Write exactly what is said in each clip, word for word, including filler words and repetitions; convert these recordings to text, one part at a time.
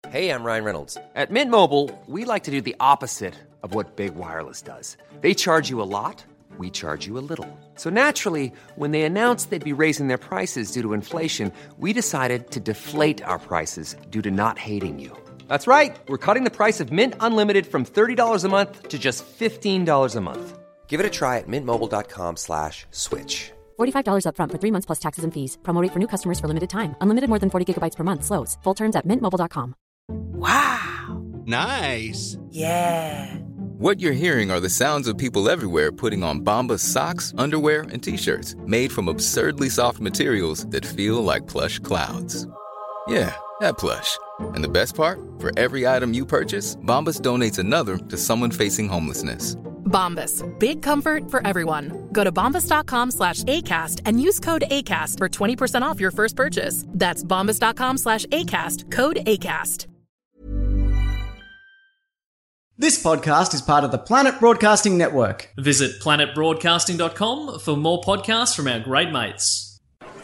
Hey, I'm Ryan Reynolds. At Mint Mobile, we like to do the opposite of what Big Wireless does. They charge you a lot, we charge you a little. So naturally, when they announced they'd be raising their prices due to inflation, we decided to deflate our prices due to not hating you. That's right. We're cutting the price of Mint Unlimited from thirty dollars a month to just fifteen dollars a month. Give it a try at mintmobile.com slash switch. forty-five dollars up front for three months plus taxes and fees. Promo rate for new customers for limited time. Unlimited more than forty gigabytes per month. Slows full terms at mint mobile dot com. Wow. Nice. Yeah. What you're hearing are the sounds of people everywhere putting on Bombas socks, underwear, and T-shirts made from absurdly soft materials that feel like plush clouds. Yeah, that plush. And the best part? For every item you purchase, Bombas donates another to someone facing homelessness. Bombas. Big comfort for everyone. Go to bombas.com slash ACAST and use code ACAST for twenty percent off your first purchase. That's bombas.com slash ACAST. Code ACAST. This podcast is part of the Planet Broadcasting Network. Visit planet broadcasting dot com for more podcasts from our great mates.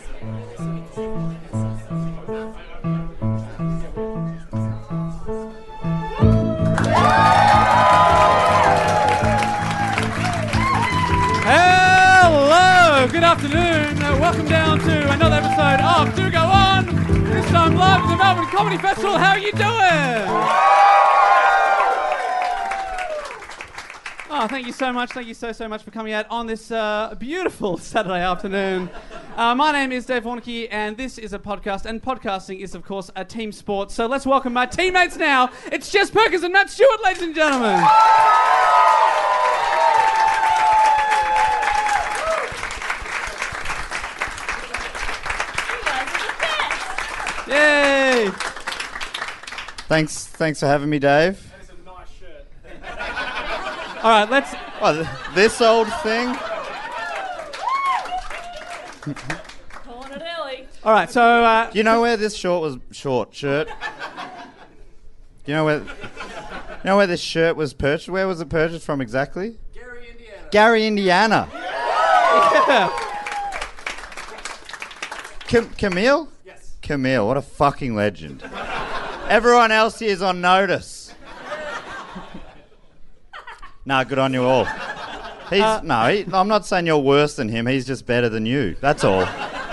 Hello, good afternoon. Uh, welcome down to another episode of Do Go On. This time live at the Melbourne Comedy Festival. How are you doing? Oh, thank you so much. Thank you so, so much for coming out on this uh, beautiful Saturday afternoon. Uh, my name is Dave Warnke, and this is a podcast, and podcasting is, of course, a team sport. So let's welcome my teammates now. It's Jess Perkins and Matt Stewart, ladies and gentlemen. Yay! Thanks, thanks for having me, Dave. That is a nice shirt. All right, let's. Oh, th- this old thing. Calling it early. All right, so. Uh, Do you know where this short was short shirt? Do you know where? You know where this shirt was purchased? Where was it purchased from exactly? Gary, Indiana. Gary, Indiana. Yeah. Cam- Camille? Yes. Camille, what a fucking legend. Everyone else here is on notice. Nah, good on you all. He's uh, no, he, I'm not saying you're worse than him. He's just better than you. That's all. No,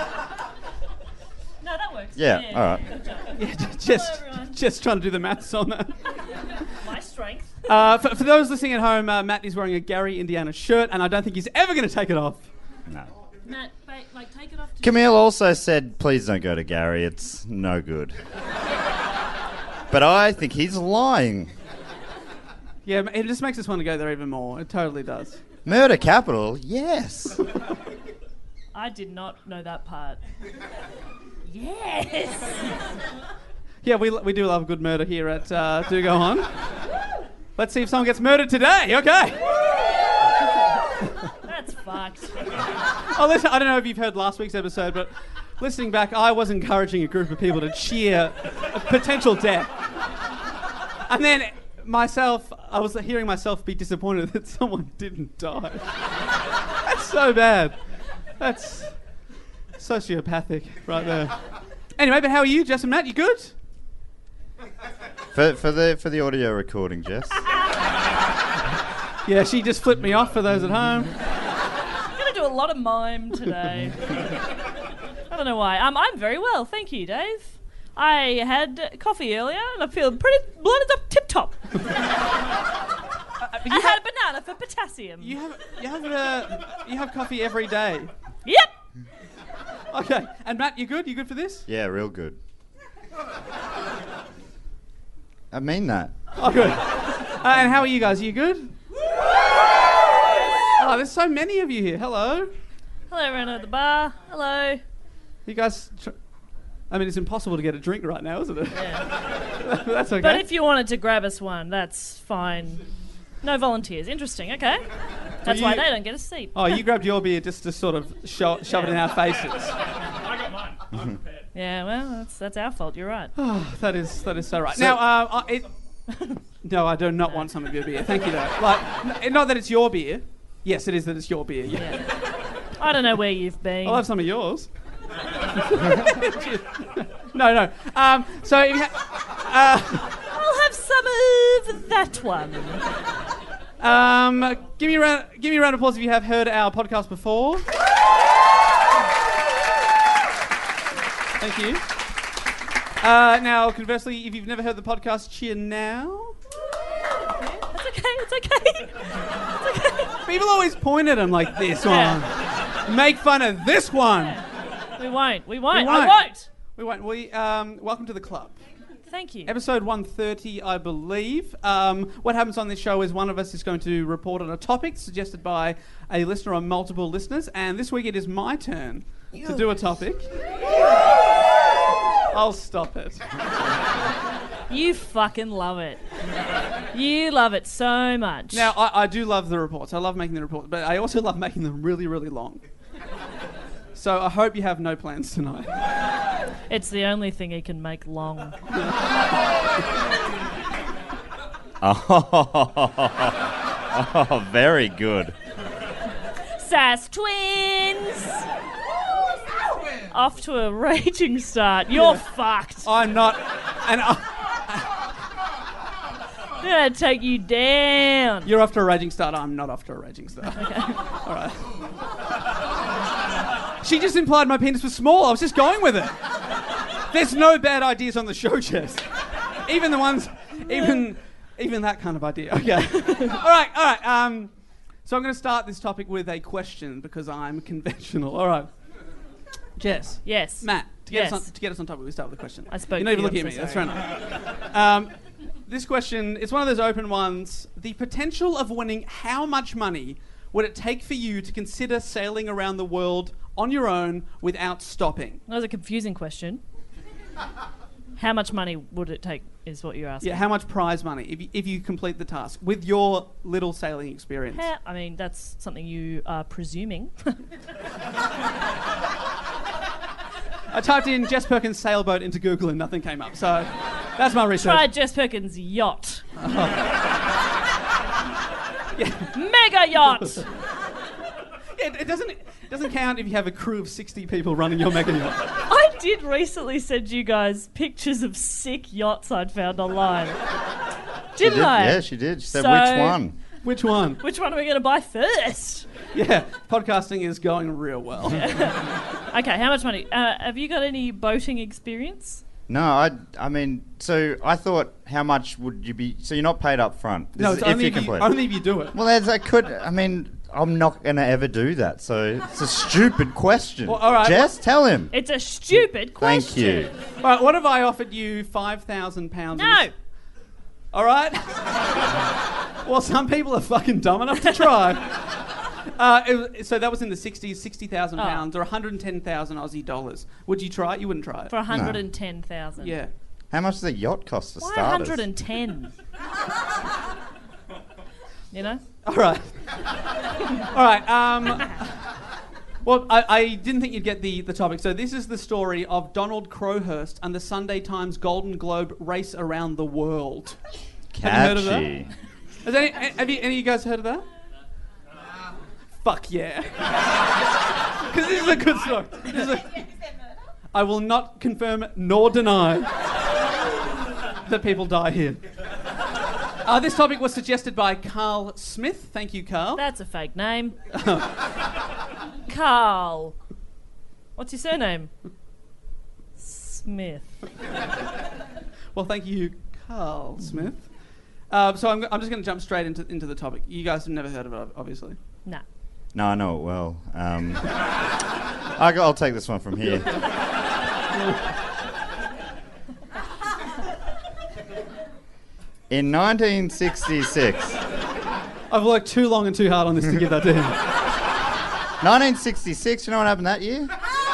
that works. Yeah, yeah all right. Yeah, just, Hello, just trying to do the maths on that. My strength. Uh, for, for those listening at home, uh, Matt is wearing a Gary, Indiana shirt, and I don't think he's ever going to take it off. No. Matt, ba- like, take it off. To Camille also said, please don't go to Gary. It's no good. But I think he's lying. Yeah, it just makes us want to go there even more. It totally does. Murder capital? Yes. I did not know that part. Yes. Yeah, we we do love a good murder here at uh, Do Go On. Let's see if someone gets murdered today. Okay. That's fucked. Oh, listen, I don't know if you've heard last week's episode, but listening back, I was encouraging a group of people to cheer a potential death. And then myself, I was hearing myself be disappointed that someone didn't die. That's so bad. That's sociopathic right there. Anyway, but how are you, Jess and Matt? You good? For for the for the audio recording, Jess. Yeah, she just flipped me off for those at home. I'm going to do a lot of mime today. I don't know why. Um, I'm very well, thank you, Dave. I had coffee earlier and I feel pretty blood is up tip top. Uh, I had a banana for potassium. You have you have uh, you have coffee every day. Yep. Okay, and Matt, you good? You good for this? Yeah, real good. I mean that. Oh, good. Uh, and how are you guys? Are you good? Oh, there's so many of you here. Hello. Hello, everyone at the bar. Hello. You guys... Tr- I mean, it's impossible to get a drink right now, isn't it? Yeah. That's okay. But if you wanted to grab us one, that's fine. No volunteers. Interesting, okay. That's you, why they don't get a seat. Oh, you grabbed your beer just to sort of sho- shove yeah. it in our faces. I got mine. I'm prepared. Yeah, well, that's that's our fault. You're right. Oh, that is that is so right. So now, uh, it, no, I do not no. want some of your beer. Thank you, though. Like, n- not that it's your beer. Yes, it is that it's your beer. Yeah. yeah. I don't know where you've been. I'll have some of yours. no, no. Um, so, if you ha- I'll have some of that one. Um, give me a round, give me a round of applause if you have heard our podcast before. Thank you. Uh, now, conversely, if you've never heard the podcast, cheer now. It's okay, it's okay. It's okay. People always point at them like this one. Yeah. Make fun of this one. Yeah. We won't, we won't, We won't. I won't. We won't. We, um, welcome to the club. Thank you. Episode one thirty, I believe. Um, what happens on this show is one of us is going to report on a topic suggested by a listener or multiple listeners, and this week it is my turn to do a topic. I'll stop it. You fucking love it. You love it so much. Now, I, I do love the reports. I love making the reports, but I also love making them really, really long. So I hope you have no plans tonight. It's the only thing he can make long. Oh, oh, very good. Sass Twins! Off to a raging start. You're fucked. I'm not... and I, I'm gonna take you down. You're off to a raging start. I'm not off to a raging start. Okay. All right. She just implied my penis was small. I was just going with it. There's no bad ideas on the show, Jess. Even the ones... Even... Even that kind of idea. Okay. all right, all right. Um, so I'm going to start this topic with a question because I'm conventional. All right. Jess. Yes. Matt, to get, Yes. us, on, to get us on topic, we start with a question. I spoke You're not to even you, looking I'm at me. so That's fair enough. Um, this question is one of those open ones. The potential of winning how much money would it take for you to consider sailing around the world on your own without stopping? That was a confusing question. How much money would it take is what you're asking. Yeah, how much prize money if you, if you complete the task with your little sailing experience? How, I mean, that's something you are presuming. I typed in Jess Perkins sailboat into Google and nothing came up. So that's my research. Try Jess Perkins' yacht. Oh. Yeah. Mega yacht! It, it doesn't it doesn't count if you have a crew of sixty people running your mega yacht. I did recently send you guys pictures of sick yachts I'd found online. Didn't She did, I? Yeah, she did. She said, So- which one? Which one? Which one are we going to buy first? Yeah, podcasting is going real well. Okay, how much money? Uh, have you got any boating experience? No, I, I mean, so I thought, how much would you be? So you're not paid up front. This No, is it's if only you if you, complete. only if you do it. Well, as I could. I mean, I'm not going to ever do that. So it's a stupid question. Well, all right, Jess, tell him. It's a stupid question. Thank you. All right, what if I offered you five thousand pounds? No. All right. Well, some people are fucking dumb enough to try. Uh, it was, so that was in the sixties, sixty thousand Oh. pounds or one hundred ten thousand Aussie dollars. Would you try it? You wouldn't try it. For one hundred ten thousand. Yeah. How much does a yacht cost for Why starters? one hundred ten? You know? All right. All right. Um, well, I, I didn't think you'd get the, the topic. So this is the story of Donald Crowhurst and the Sunday Times Golden Globe race around the world. Catchy. Have you heard of that? Has any, have you, any of you guys heard of that? Fuck yeah. Because this is a good story. This is a, I will not confirm nor deny that people die here. Uh, this topic was suggested by Carl Smith. Thank you, Carl. That's a fake name. Carl. What's your surname? Smith. Well, thank you, Carl Smith. Uh, so I'm, I'm just going to jump straight into into the topic. You guys have never heard of it, obviously. Nah. No, I know it well. Um, I, I'll take this one from here. In nineteen sixty-six. I've worked too long and too hard on this to give that to him. nineteen sixty-six, you know what happened that year?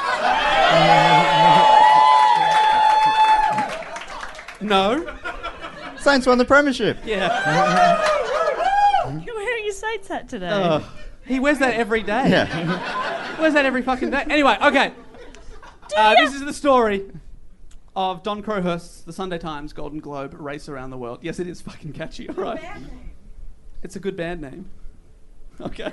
No. Saints won the premiership. Yeah. You're wearing your Saints hat today. Uh, he wears that every day. Yeah. He wears that every fucking day. Anyway, okay. Uh, this is the story of Don Crowhurst's The Sunday Times Golden Globe race around the world. Yes, it is fucking catchy, all right. It's a good band name. Okay.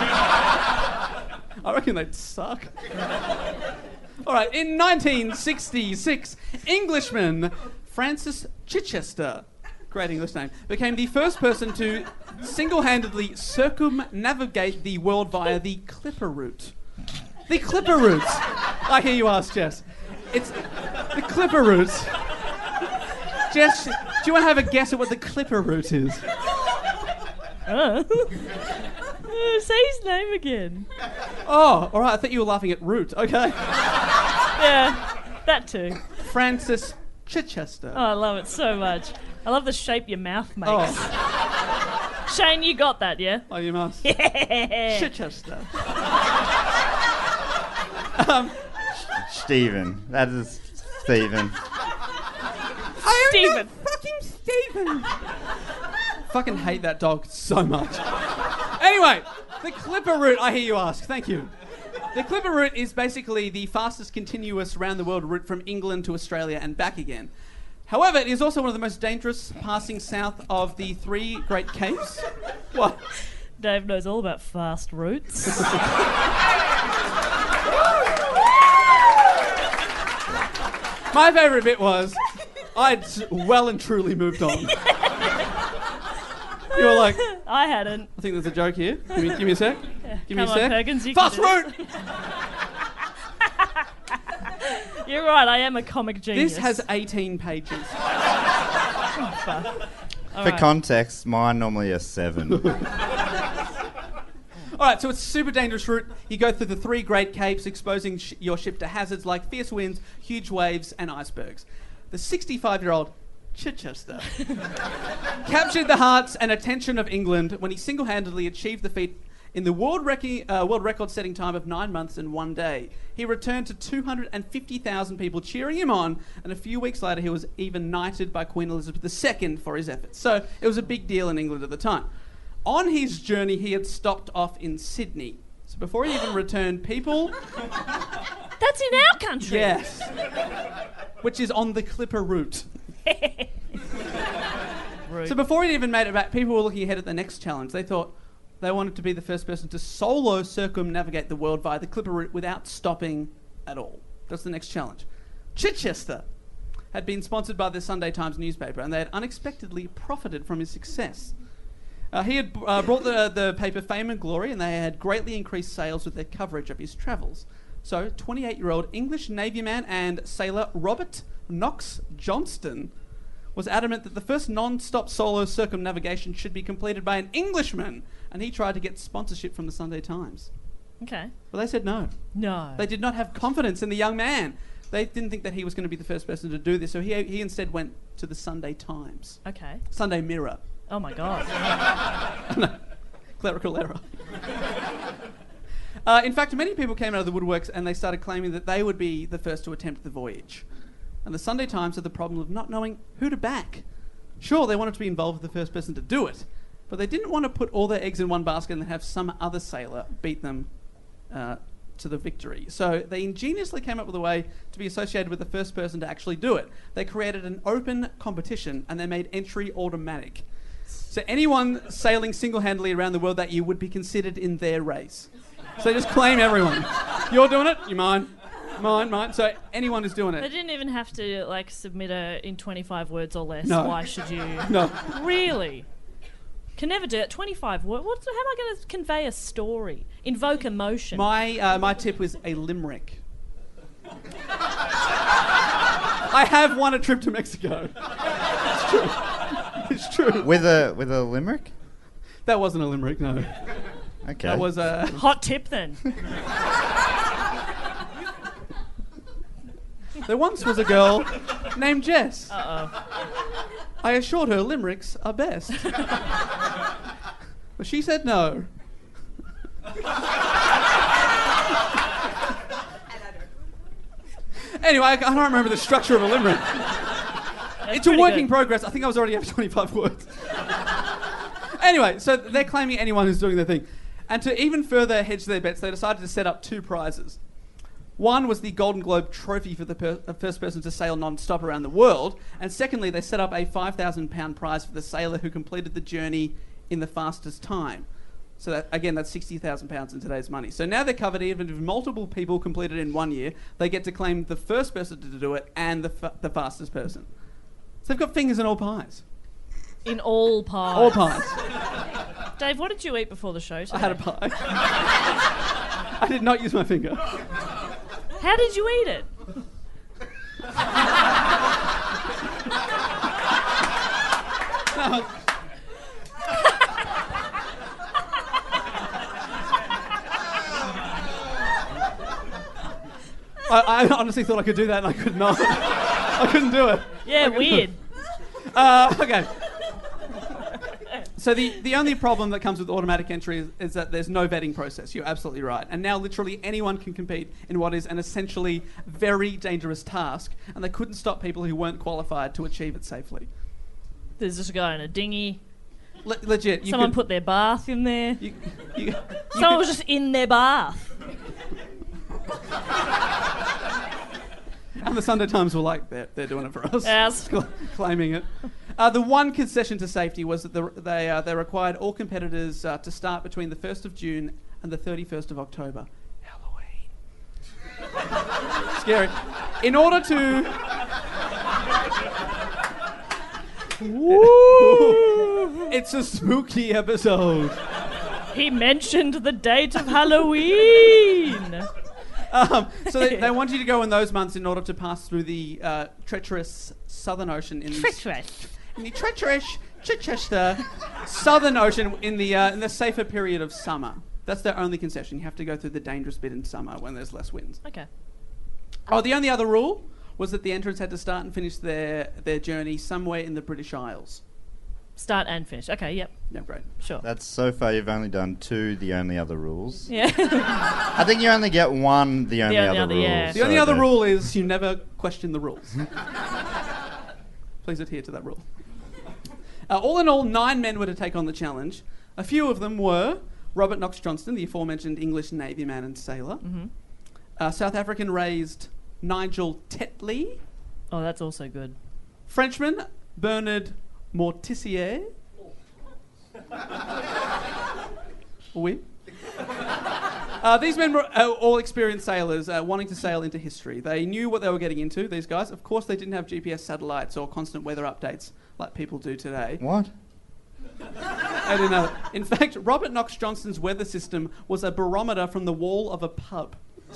I reckon they'd suck. All right, in nineteen sixty-six, Englishman Francis Chichester, great English name, became the first person to single-handedly circumnavigate the world via the Clipper route. The Clipper route. I hear you ask, Jess. It's the Clipper route. Jess, do you want to have a guess at what the Clipper route is? Uh. Say his name again. Oh, all right. I thought you were laughing at root. Okay. Yeah, that too. Francis Chichester. Oh, I love it so much. I love the shape your mouth makes. Oh. Shane, you got that, yeah? Oh, you must. Yeah. Chichester. um, Stephen. That is Stephen. I am Stephen. not fucking Stephen. Fucking hate that dog so much. Anyway, the Clipper route, I hear you ask. Thank you. The Clipper route is basically the fastest continuous round-the-world route from England to Australia and back again. However, it is also one of the most dangerous, passing south of the three Great Capes. What? Dave knows all about fast routes. My favourite bit was, I'd well and truly moved on. You were like, I hadn't. I think there's a joke here. Give me, give me a sec. Yeah. Give Come me a on, sec. Perkins, you Fast can do route! this. You're right, I am a comic genius. This has eighteen pages. Oh, fuck. All For right. context, mine normally a seven. All right, so it's a super dangerous route. You go through the three Great Capes, exposing sh- your ship to hazards like fierce winds, huge waves, and icebergs. The sixty-five-year-old Chichester captured the hearts and attention of England when he single-handedly achieved the feat in the world, rec- uh, world record-setting time of nine months and one day. He returned to two hundred fifty thousand people cheering him on, and a few weeks later he was even knighted by Queen Elizabeth the Second for his efforts. So it was a big deal in England at the time. On his journey, he had stopped off in Sydney. So before he even returned, people... That's in our country. Yes. Which is on the Clipper route. So before he even made it back, people were looking ahead at the next challenge. They thought they wanted to be the first person to solo circumnavigate the world via the Clipper route without stopping at all. That's the next challenge. Chichester had been sponsored by the Sunday Times newspaper, and they had unexpectedly profited from his success. Uh, he had uh, brought the, the paper fame and glory, and they had greatly increased sales with their coverage of his travels. So, twenty-eight-year-old English Navy man and sailor Robert Knox Johnston was adamant that the first non-stop solo circumnavigation should be completed by an Englishman, and he tried to get sponsorship from the Sunday Times. Okay. But they said no. No. They did not have confidence in the young man. They didn't think that he was going to be the first person to do this, so he, he instead went to the Sunday Times. Okay. Sunday Mirror. Oh my God. No, clerical error. uh, in fact, many people came out of the woodworks and they started claiming that they would be the first to attempt the voyage. And the Sunday Times had the problem of not knowing who to back. Sure, they wanted to be involved with the first person to do it, but they didn't want to put all their eggs in one basket and then have some other sailor beat them uh, to the victory. So they ingeniously came up with a way to be associated with the first person to actually do it. They created an open competition and they made entry automatic. So anyone sailing single-handedly around the world that year would be considered in their race. So they just claim everyone. You're doing it, you mine. Mine, mine. So anyone is doing They it. didn't even have to like submit a in twenty-five words or less. No. Why should you? No. Really? Can never do it. twenty-five words. What? How am I going to convey a story? Invoke emotion. My uh, my tip was a limerick. I have won a trip to Mexico. It's true. It's true. With a with a limerick? That wasn't a limerick, no. Okay. That was a... Hot tip then. There once was a girl named Jess. Uh-oh. I assured her limericks are best. But she said no. Anyway, I can't remember the structure of a limerick. That's It's a pretty work in good. progress. I think I was already up to twenty-five words. Anyway, so they're claiming anyone who's doing their thing. And to even further hedge their bets, they decided to set up two prizes. One was the Golden Globe trophy for the per- uh, first person to sail non-stop around the world. And secondly, they set up a five thousand pound prize for the sailor who completed the journey in the fastest time. So that, again, that's sixty thousand pounds in today's money. So now they're covered. Even if multiple people complete it in one year, they get to claim the first person to do it and the, fa- the fastest person. So they've got fingers in all pies. In all pies. All pies. Dave, what did you eat before the show today? I had a pie. I did not use my finger. How did you eat it? No. I, I honestly thought I could do that and I could not. I couldn't do it. Yeah, weird. Uh, okay. So the, the only problem that comes with automatic entry is, is that there's no vetting process. You're absolutely right. And now literally anyone can compete in what is an essentially very dangerous task, and they couldn't stop people who weren't qualified to achieve it safely. There's just a guy in a dinghy. Le- legit. You Someone could, put their bath in there. You, you, you Someone could- was just in their bath. And the Sunday Times were like, they're, they're doing it for us. Yes. Claiming it. Uh, the one concession to safety was that the, they, uh, they required all competitors uh, to start between the first of June and the thirty-first of October. Halloween. Scary. In order to... Woo! It's a spooky episode. He mentioned the date of Halloween. Um, so they, they want you to go in those months in order to pass through the uh, treacherous Southern Ocean in Treacherous. the, in the treacherous Chichester Southern Ocean in the uh, in the safer period of summer. That's their only concession. You have to go through the dangerous bit in summer when there's less winds. Okay. Oh, the only other rule was that the entrants had to start and finish their their journey somewhere in the British Isles. Start and finish. Okay, yep. Yeah, great. Sure. That's so far you've only done two, the only other rules. Yeah. I think you only get one, the only, only other, other, rules. yeah. The only so other that- rule is you never question the rules. Please adhere to that rule. Uh, all in all, nine men were to take on the challenge. A few of them were Robert Knox Johnston, the aforementioned English Navy man and sailor. Mm-hmm. Uh, South African-raised Nigel Tetley. Oh, that's also good. Frenchman Bernard Mortissier. Oui. Uh, these men were uh, all experienced sailors uh, wanting to sail into history. They knew what they were getting into, these guys. Of course, they didn't have G P S satellites or constant weather updates like people do today. What? I didn't know. In fact, Robert Knox Johnston's weather system was a barometer from the wall of a pub.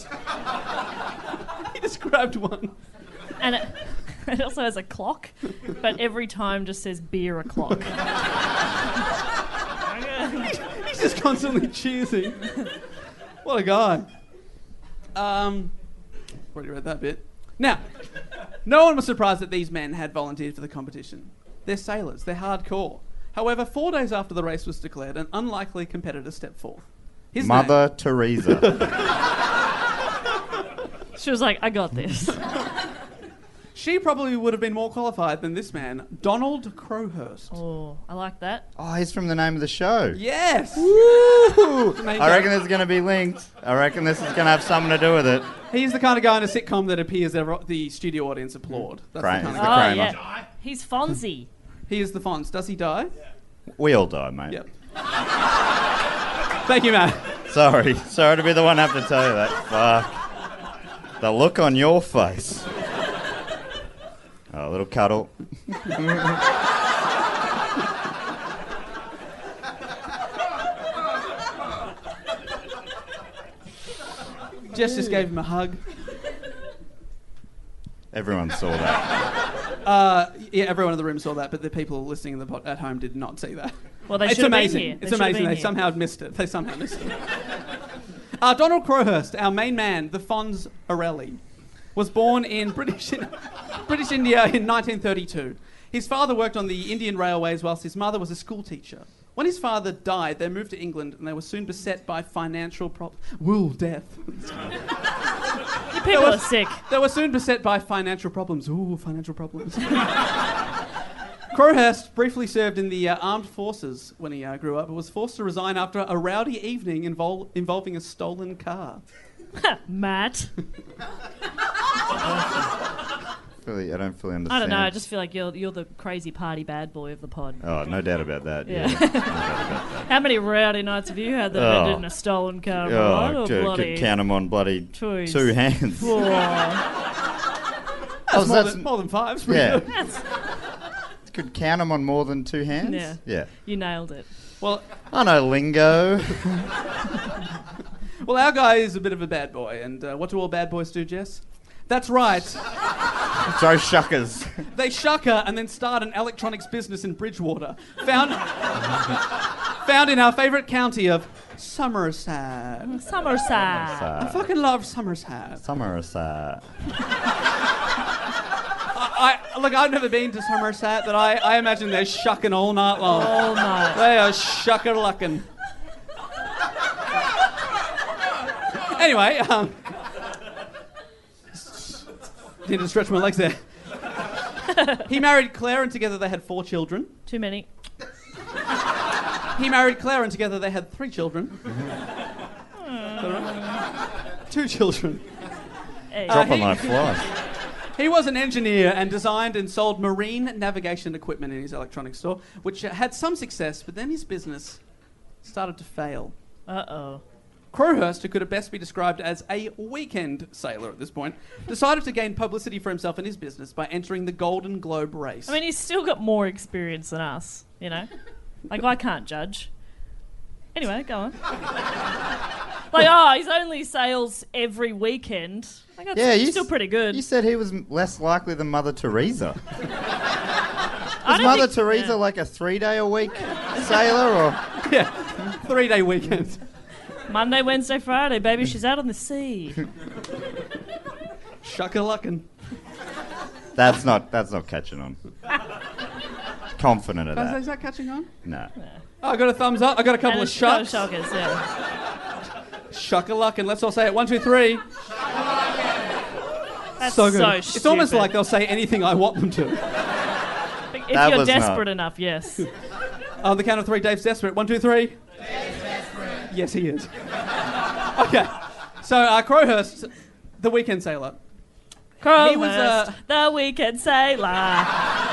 He described one. And it, it also has a clock, but every time just says beer o'clock. He's just constantly cheesing. What a guy. Um, already read that bit. Now, no one was surprised that these men had volunteered for the competition. They're sailors. They're hardcore. However, four days after the race was declared, an unlikely competitor stepped forth. His Mother name, Teresa. She was like, I got this. she probably would have been more qualified than this man, Donald Crowhurst. Oh, I like that. Oh, he's from the name of the show. Yes! Woo! There you I go. reckon this is going to be linked. I reckon this is going to have something to do with it. He's the kind of guy in a sitcom that appears ever, the studio audience applaud. That's Right. the kind He's of the guy. Oh, Kramer. yeah. He's Fonzie. He is the Fonz. Does he die? We all die, mate. Yep. Thank you, Matt. Sorry. Sorry to be the one to have to tell you that. Fuck. The look on your face. Oh, a little cuddle. Jess just gave him a hug. Everyone saw that. Uh, yeah, everyone in the room saw that, but the people listening in the pot at home did not see that. Well, they it's should have been amazing. here. They It's should have amazing. been They here. somehow missed it. They somehow missed it. Uh, Donald Crowhurst, our main man, the Fonz Orelli, was born in British British India in nineteen thirty-two. His father worked on the Indian Railways whilst his mother was a school teacher. When his father died, they moved to England and they were soon beset by financial problems. Woo, death. You people There are was- sick. They were soon beset by financial problems. Ooh, financial problems. Crowhurst briefly served in the uh, armed forces when he uh, grew up, but was forced to resign after a rowdy evening invol- involving a stolen car. Matt. Fully, I don't fully understand. I don't know. I just feel like you're you're the crazy party bad boy of the pod. Oh, no doubt about that. Yeah. Yeah. No doubt about that. How many rowdy nights have you had that Oh. ended in a stolen car? right? Oh, Or could, bloody could count them on bloody Choice. two hands. Whoa. That's, Oh, so more, that's- than, more than five. It's pretty Yeah. good. That's, could count them on more than two hands. Yeah. Yeah. You nailed it. Well, I know lingo. well, our guy is a bit of a bad boy, and uh, what do all bad boys do, Jess? That's right. Throw shuckers. They shucker and then start an electronics business in Bridgewater, found found in our favourite county of Somerset. Somerset. I fucking love Somerset. Somerset. I, I look. I've never been to Somerset, but I, I imagine they're shucking all night long. All night. They are shucker lucking. Anyway, um, need to stretch my legs there. He married Claire, and together they had four children. Too many. He married Claire, and together they had three children. Two children. Hey. Uh, Dropping he- like flies. He was an engineer and designed and sold marine navigation equipment in his electronics store, which uh, had some success, but then his business started to fail. Uh-oh. Crowhurst, who could at best be described as a weekend sailor at this point, decided to gain publicity for himself and his business by entering the Golden Globe race. I mean, he's still got more experience than us, you know? Like, I can't judge. Anyway, go on. Like, oh, he's only sails every weekend. Like, that's Yeah, you still s- pretty good. You said he was m- less likely than Mother Teresa. I Was don't Mother think- Teresa yeah. like a three-day-a-week sailor, or...? Yeah, three-day weekend. Monday, Wednesday, Friday, baby, she's out on the sea. Shucker-luckin'. That's not, that's not catching on. Confident of Guys, that. is that catching on? No. Oh, I got a thumbs up. I got a couple And of it's got shucks. shockers, yeah. Shucker-luckin'. Let's all say it. One, two, three. That's So good. so It's almost stupid. like they'll say anything I want them to. If That you're was not- desperate enough, yes. On the count of three, Dave's desperate. One, two, three. Dave's desperate. Yes, he is. Okay. So, uh, Crowhurst, the weekend sailor. Crowhurst, He was, uh, the weekend sailor.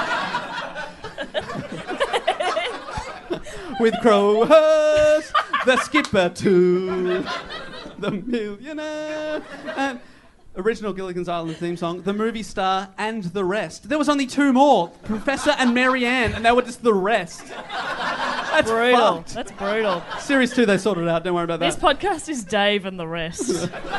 With Crowhurst, the skipper to the millionaire. And original Gilligan's Island theme song, the movie star, and the rest. There was only two more, Professor and Marianne, and they were just the rest. That's Brutal. fucked. That's brutal. Series two, they sorted it out. Don't worry about This that. podcast is Dave and the rest.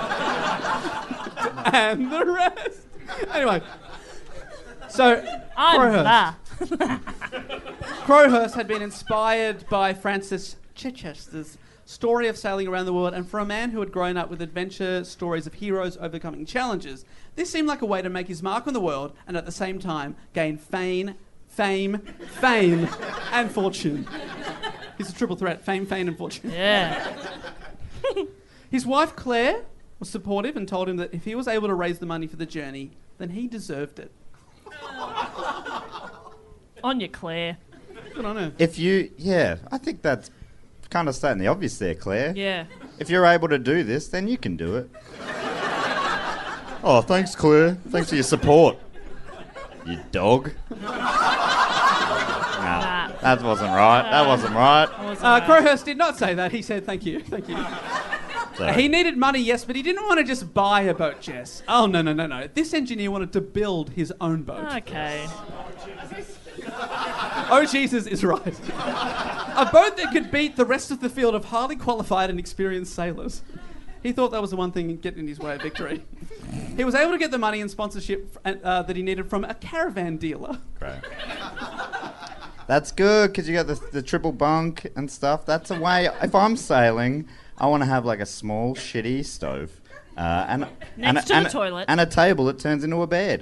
And the rest. Anyway, so I'm Crowhurst. that. Crowhurst had been inspired by Francis Chichester's story of sailing around the world, and for a man who had grown up with adventure stories of heroes overcoming challenges, this seemed like a way to make his mark on the world and at the same time gain fame, fame, fame, and fortune. He's a triple threat: fame, fame, and fortune. Yeah. His wife Claire was supportive and told him that if he was able to raise the money for the journey, then he deserved it. On you, Claire. Good on her. If you... Yeah, I think that's kind of stating the obvious there, Claire. Yeah. If you're able to do this, then you can do it. Oh, thanks, Claire. Thanks for your support. You dog. Nah, that wasn't right. That wasn't right. Uh, Crowhurst did not say that. He said, thank you, thank you. Sorry. He needed money, yes, but he didn't want to just buy a boat, Jess. Oh, no, no, no, no. This engineer wanted to build his own boat. Okay. Oh, Jesus is right. A boat that could beat the rest of the field of highly qualified and experienced sailors. He thought that was the one thing getting in his way of victory. He was able to get the money and sponsorship uh, that he needed from a caravan dealer. Great. That's good, because you got the, the triple bunk and stuff. That's a way... If I'm sailing, I want to have like a small, shitty stove. Uh, and, and, Next to and, the toilet. And a table that turns into a bed.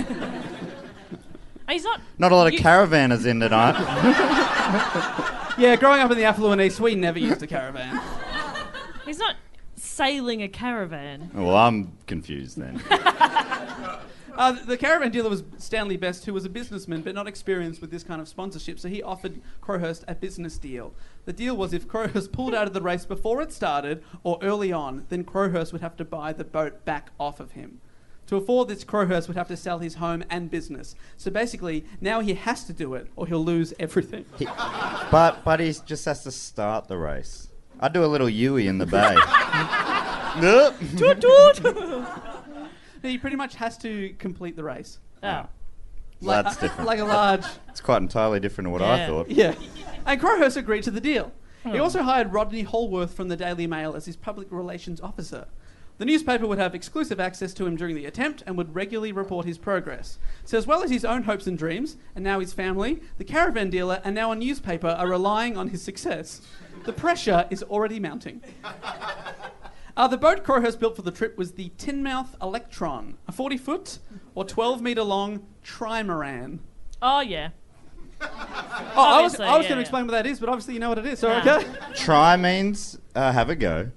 He's not... Not a lot of you- caravanners in tonight. Yeah, growing up in the affluent East, we never used a caravan. He's not sailing a caravan. Well, I'm confused then. Uh, the caravan dealer was Stanley Best, who was a businessman but not experienced with this kind of sponsorship, so he offered Crowhurst a business deal. The deal was if Crowhurst pulled out of the race before it started or early on, then Crowhurst would have to buy the boat back off of him. To afford this, Crowhurst would have to sell his home and business. So basically, now he has to do it or he'll lose everything. He, but but he just has to start the race. I'd do a little Yui in the bay. Nope. Toot toot! He pretty much has to complete the race. Oh. Like, That's uh, different. Like a large... It's quite entirely different to what I Yeah. thought. Yeah. And Crowhurst agreed to the deal. He Hmm. also hired Rodney Holworth from the Daily Mail as his public relations officer. The newspaper would have exclusive access to him during the attempt and would regularly report his progress. So as well as his own hopes and dreams, and now his family, the caravan dealer and now a newspaper are relying on his success. The pressure is already mounting. Uh, the boat Crowhurst built for the trip was the Tinmouth Electron, a forty-foot or twelve-metre-long trimaran. Oh, yeah. Oh, I was, Obviously, I was yeah, going to yeah. explain what that is, but obviously you know what it is, so Nah. okay. Try means uh, have a go.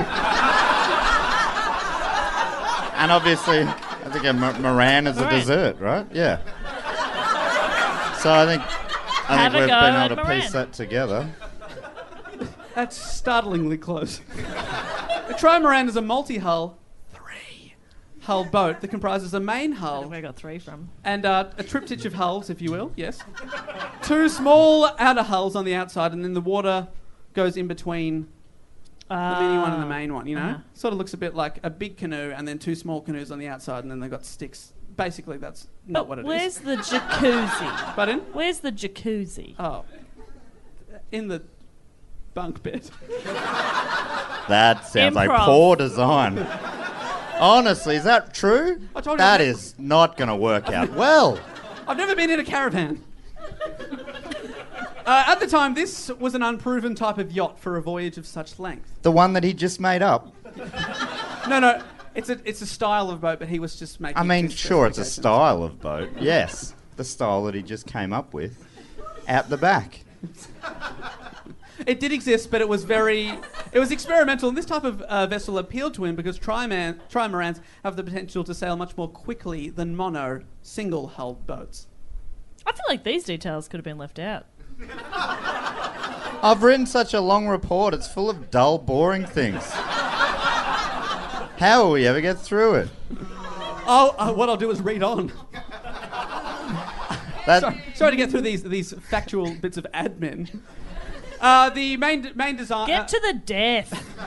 And obviously, I think a m- Moran is a Moran. dessert, right? Yeah. So I think I Have think a we've go been at able to Moran. piece that together. That's startlingly close. A trimaran is a multi-hull, three-hull boat that comprises a main hull Where I got three from. and uh, a triptych of hulls, if you will, yes. Two small outer hulls on the outside, and then the water goes in between the mini one and the main one, you know? Uh-huh. Sort of looks a bit like a big canoe and then two small canoes on the outside, and then they've got sticks. Basically, that's not But what it is. where's the jacuzzi? Pardon? Where's the jacuzzi? Oh. In the bunk bed. That sounds like Improv. poor design. Honestly, is that true? I told you That I've- is not going to work out well. I've never been in a caravan. Uh, at the time, this was an unproven type of yacht for a voyage of such length. The one that he just made up. No, no, it's a it's a style of boat, but he was just making. I mean, his sure, it's a specifications. style of boat. Yes, the style that he just came up with. Out the back. It did exist, but it was very, it was experimental, and this type of uh, vessel appealed to him because triman, trimarans have the potential to sail much more quickly than mono, single-hull boats. I feel like these details could have been left out. I've written such a long report, it's full of dull, boring things. How will we ever get through it? Oh, uh, what I'll do is read on. That, Sorry, sorry to get through these these factual bits of admin. Uh, the main main design. Get to the death.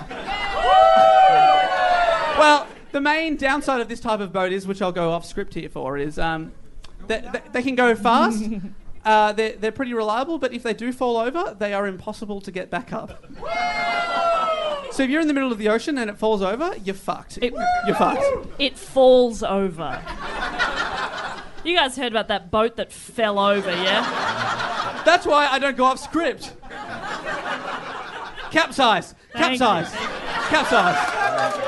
Well, the main downside of this type of boat is, which I'll go off script here for, is um, that they, they can go fast. uh, they're, they're pretty reliable, but if they do fall over, they are impossible to get back up. So if you're in the middle of the ocean and it falls over, you're fucked. It- you're fucked. It falls over. You guys heard about that boat that fell over, yeah? That's why I don't go off script. Capsize. Thank Capsize. you. Capsize.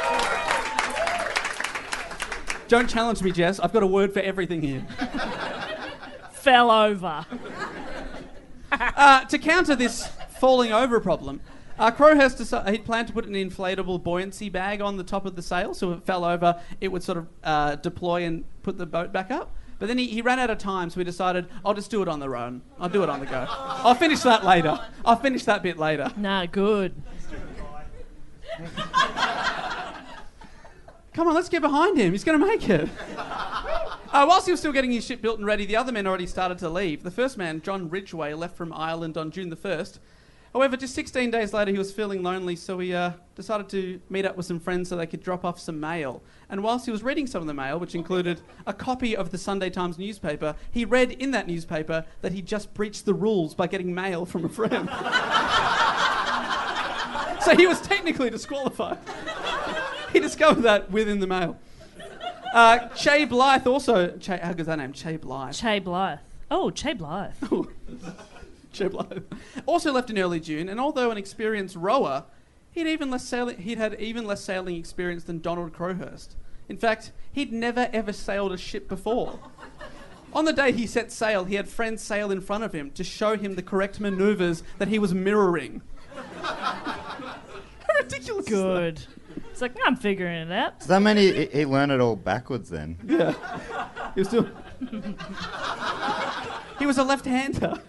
Don't challenge me, Jess. I've got a word for everything here. Fell over. Uh, to counter this falling over problem, uh, Crowhurst deci- he planned to put an inflatable buoyancy bag on the top of the sail, so if it fell over, it would sort of uh, deploy and put the boat back up. But then he, he ran out of time, so he decided, I'll just do it on the run. I'll do it on the go. I'll finish that later. I'll finish that bit later. Nah, good. Come on, let's get behind him. He's going to make it. Uh, whilst he was still getting his ship built and ready, the other men already started to leave. The first man, John Ridgway, left from Ireland on June the first. However, just sixteen days later, he was feeling lonely, so he uh, decided to meet up with some friends so they could drop off some mail. And whilst he was reading some of the mail, which included a copy of the Sunday Times newspaper, he read in that newspaper that he just breached the rules by getting mail from a friend. So he was technically disqualified. He discovered that within the mail. Uh, Che Blythe also... Che, how goes that name? Che Blythe. Che Blythe. Oh, Che Blythe. Che Blythe. Also left in early June, and although an experienced rower, he'd even less sailing, he'd had even less sailing experience than Donald Crowhurst. In fact, he'd never ever sailed a ship before. On the day he set sail, he had friends sail in front of him to show him the correct manoeuvres that he was mirroring. How ridiculous is that? Good. It's like, I'm figuring it out. does that mean he, he learned it all backwards then? Yeah. He was still... he was a left-hander.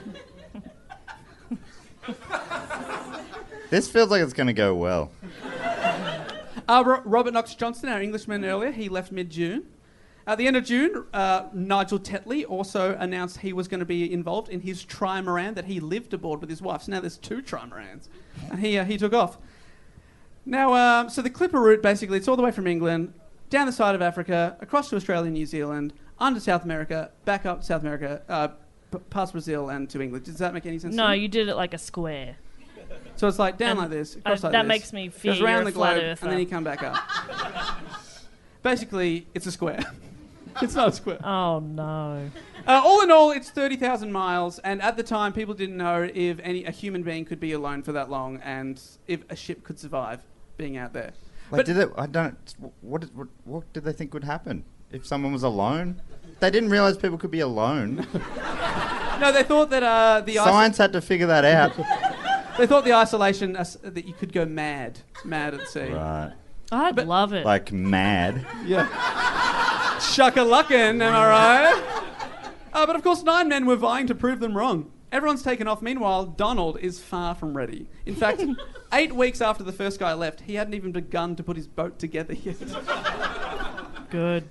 This feels like it's going to go well. Uh, Ro- Robert Knox Johnston, our Englishman earlier, he left mid-June. At the end of June, uh, Nigel Tetley also announced he was going to be involved in his trimaran that he lived aboard with his wife. So now there's two trimarans. And he, uh, he took off. Now, um, so the Clipper route, basically, it's all the way from England, down the side of Africa, across to Australia and New Zealand, under South America, back up South America, uh, p- past Brazil and to England. Does that make any sense? No, to you? you did it like a square. So it's like down And, like this, uh, across like that this. makes me fear goes around you're the a flat globe, earther. and then you come back up. Basically, it's a square. It's not a square. Oh, no. Uh, all in all, it's thirty thousand miles, and at the time, people didn't know if any a human being could be alone for that long, and if a ship could survive being out there. Like, But- did it? I don't. What, did- what? What did they think would happen if someone was alone? They didn't realize people could be alone. No, they thought that uh, the iso- Science had to figure that out. they thought the isolation uh, that you could go mad, mad at sea. Right. I'd love it. Like mad. Yeah. Shucka-luckin', am I right? Uh, but of course, nine men were vying to prove them wrong. Everyone's taken off. Meanwhile, Donald is far from ready. In fact, eight weeks after the first guy left, he hadn't even begun to put his boat together yet. Good.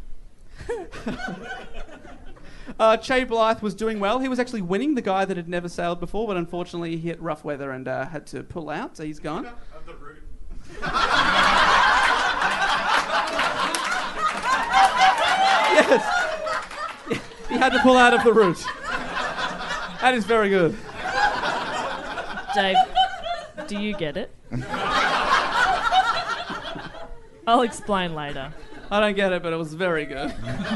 uh, Che Blythe was doing well. He was actually winning the guy that had never sailed before, but unfortunately he hit rough weather and uh, had to pull out, so he's gone. Yes. He had to pull out of the route. That is very good. Dave, do you get it? I'll explain later. I don't get it, but it was very good.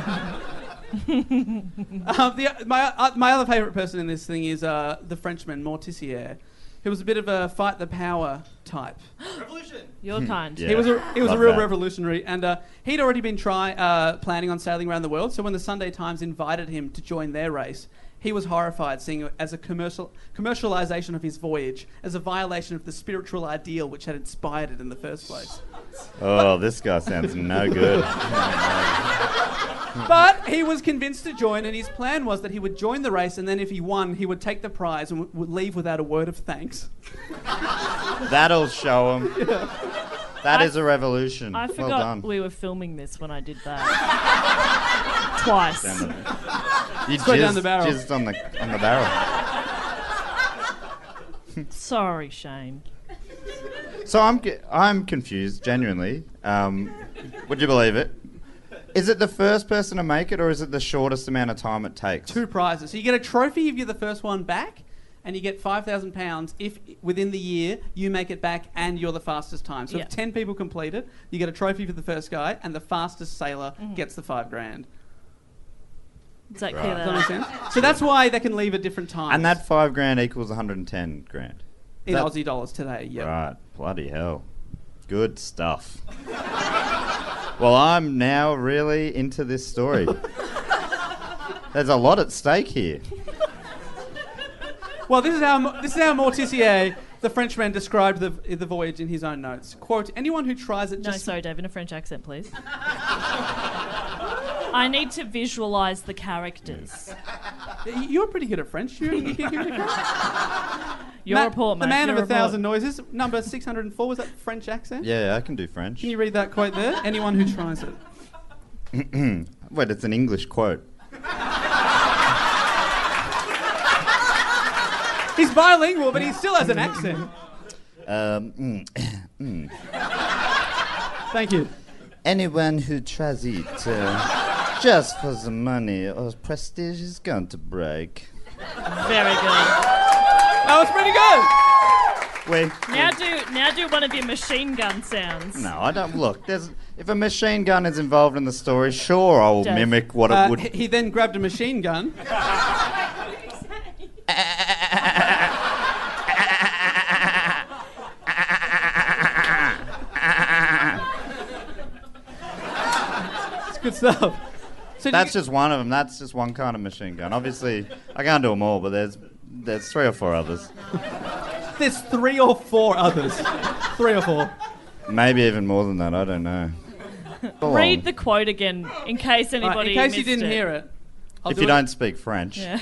um, the, my, uh, my other favourite person in this thing is uh, the Frenchman, Mortizier, who was a bit of a fight the power type. Revolution. Your kind. Yeah. He was a, he was a Love real that. revolutionary, and uh, he'd already been try, uh, planning on sailing around the world, so when the Sunday Times invited him to join their race, he was horrified, seeing it as a commercial commercialization of his voyage, as a violation of the spiritual ideal which had inspired it in the first place. Oh, this guy sounds no good. But he was convinced to join, and his plan was that he would join the race, and then if he won, he would take the prize and w- would leave without a word of thanks. That'll show him. That is I- a revolution. I well forgot done. we were filming this when I did that. Twice. Down the- You Straight down jizzed- the barrel. jizzed on the on the barrel. Sorry, Shane. So I'm ge- I'm confused, genuinely. Um, would you believe it? Is it the first person to make it, or is it the shortest amount of time it takes? Two prizes. So you get a trophy if you're the first one back, and you get five thousand pounds if within the year you make it back and you're the fastest time. So Yeah. if ten people complete it, you get a trophy for the first guy, and the fastest sailor gets the five grand. Does that clear Does that that make up? sense? So that's why they can leave at different times. And that five grand equals one hundred ten grand. in that- Aussie dollars today, yeah. Right, bloody hell. Good stuff. Well, I'm now really into this story. There's a lot at stake here. Well, this is how this is how Mortizier, the Frenchman, described the the voyage in his own notes. Quote: "Anyone who tries it No, just sorry, Dave, in a French accent, please. I need to visualise the characters. You're pretty good at French. You, you, you, you, Your Ma- report, mate. The man Your of a report. thousand noises, number six hundred four. Was that French accent? Yeah, I can do French. Can you read that quote there? Anyone who tries it. Wait, it's an English quote. He's bilingual, but he still has an accent. Um, mm, mm. Thank you. Anyone who tries it uh, just for the money or prestige is going to break. Very good. That was pretty good. Wait. Now do now do one of your machine gun sounds. No, I don't. Look, there's if a machine gun is involved in the story, sure, I will Dave. mimic what Uh, it would. he, he then grabbed a machine gun. It's good stuff. So did That's you- just one of them. That's just one kind of machine gun. Obviously, I can't do them all, but there's there's three or four others. There's three or four others. Three or four. Maybe even more than that. I don't know. Go Read on. the quote again in case Right, anybody in case you missed didn't it. hear it. I'll If do you it. don't speak French, Yeah.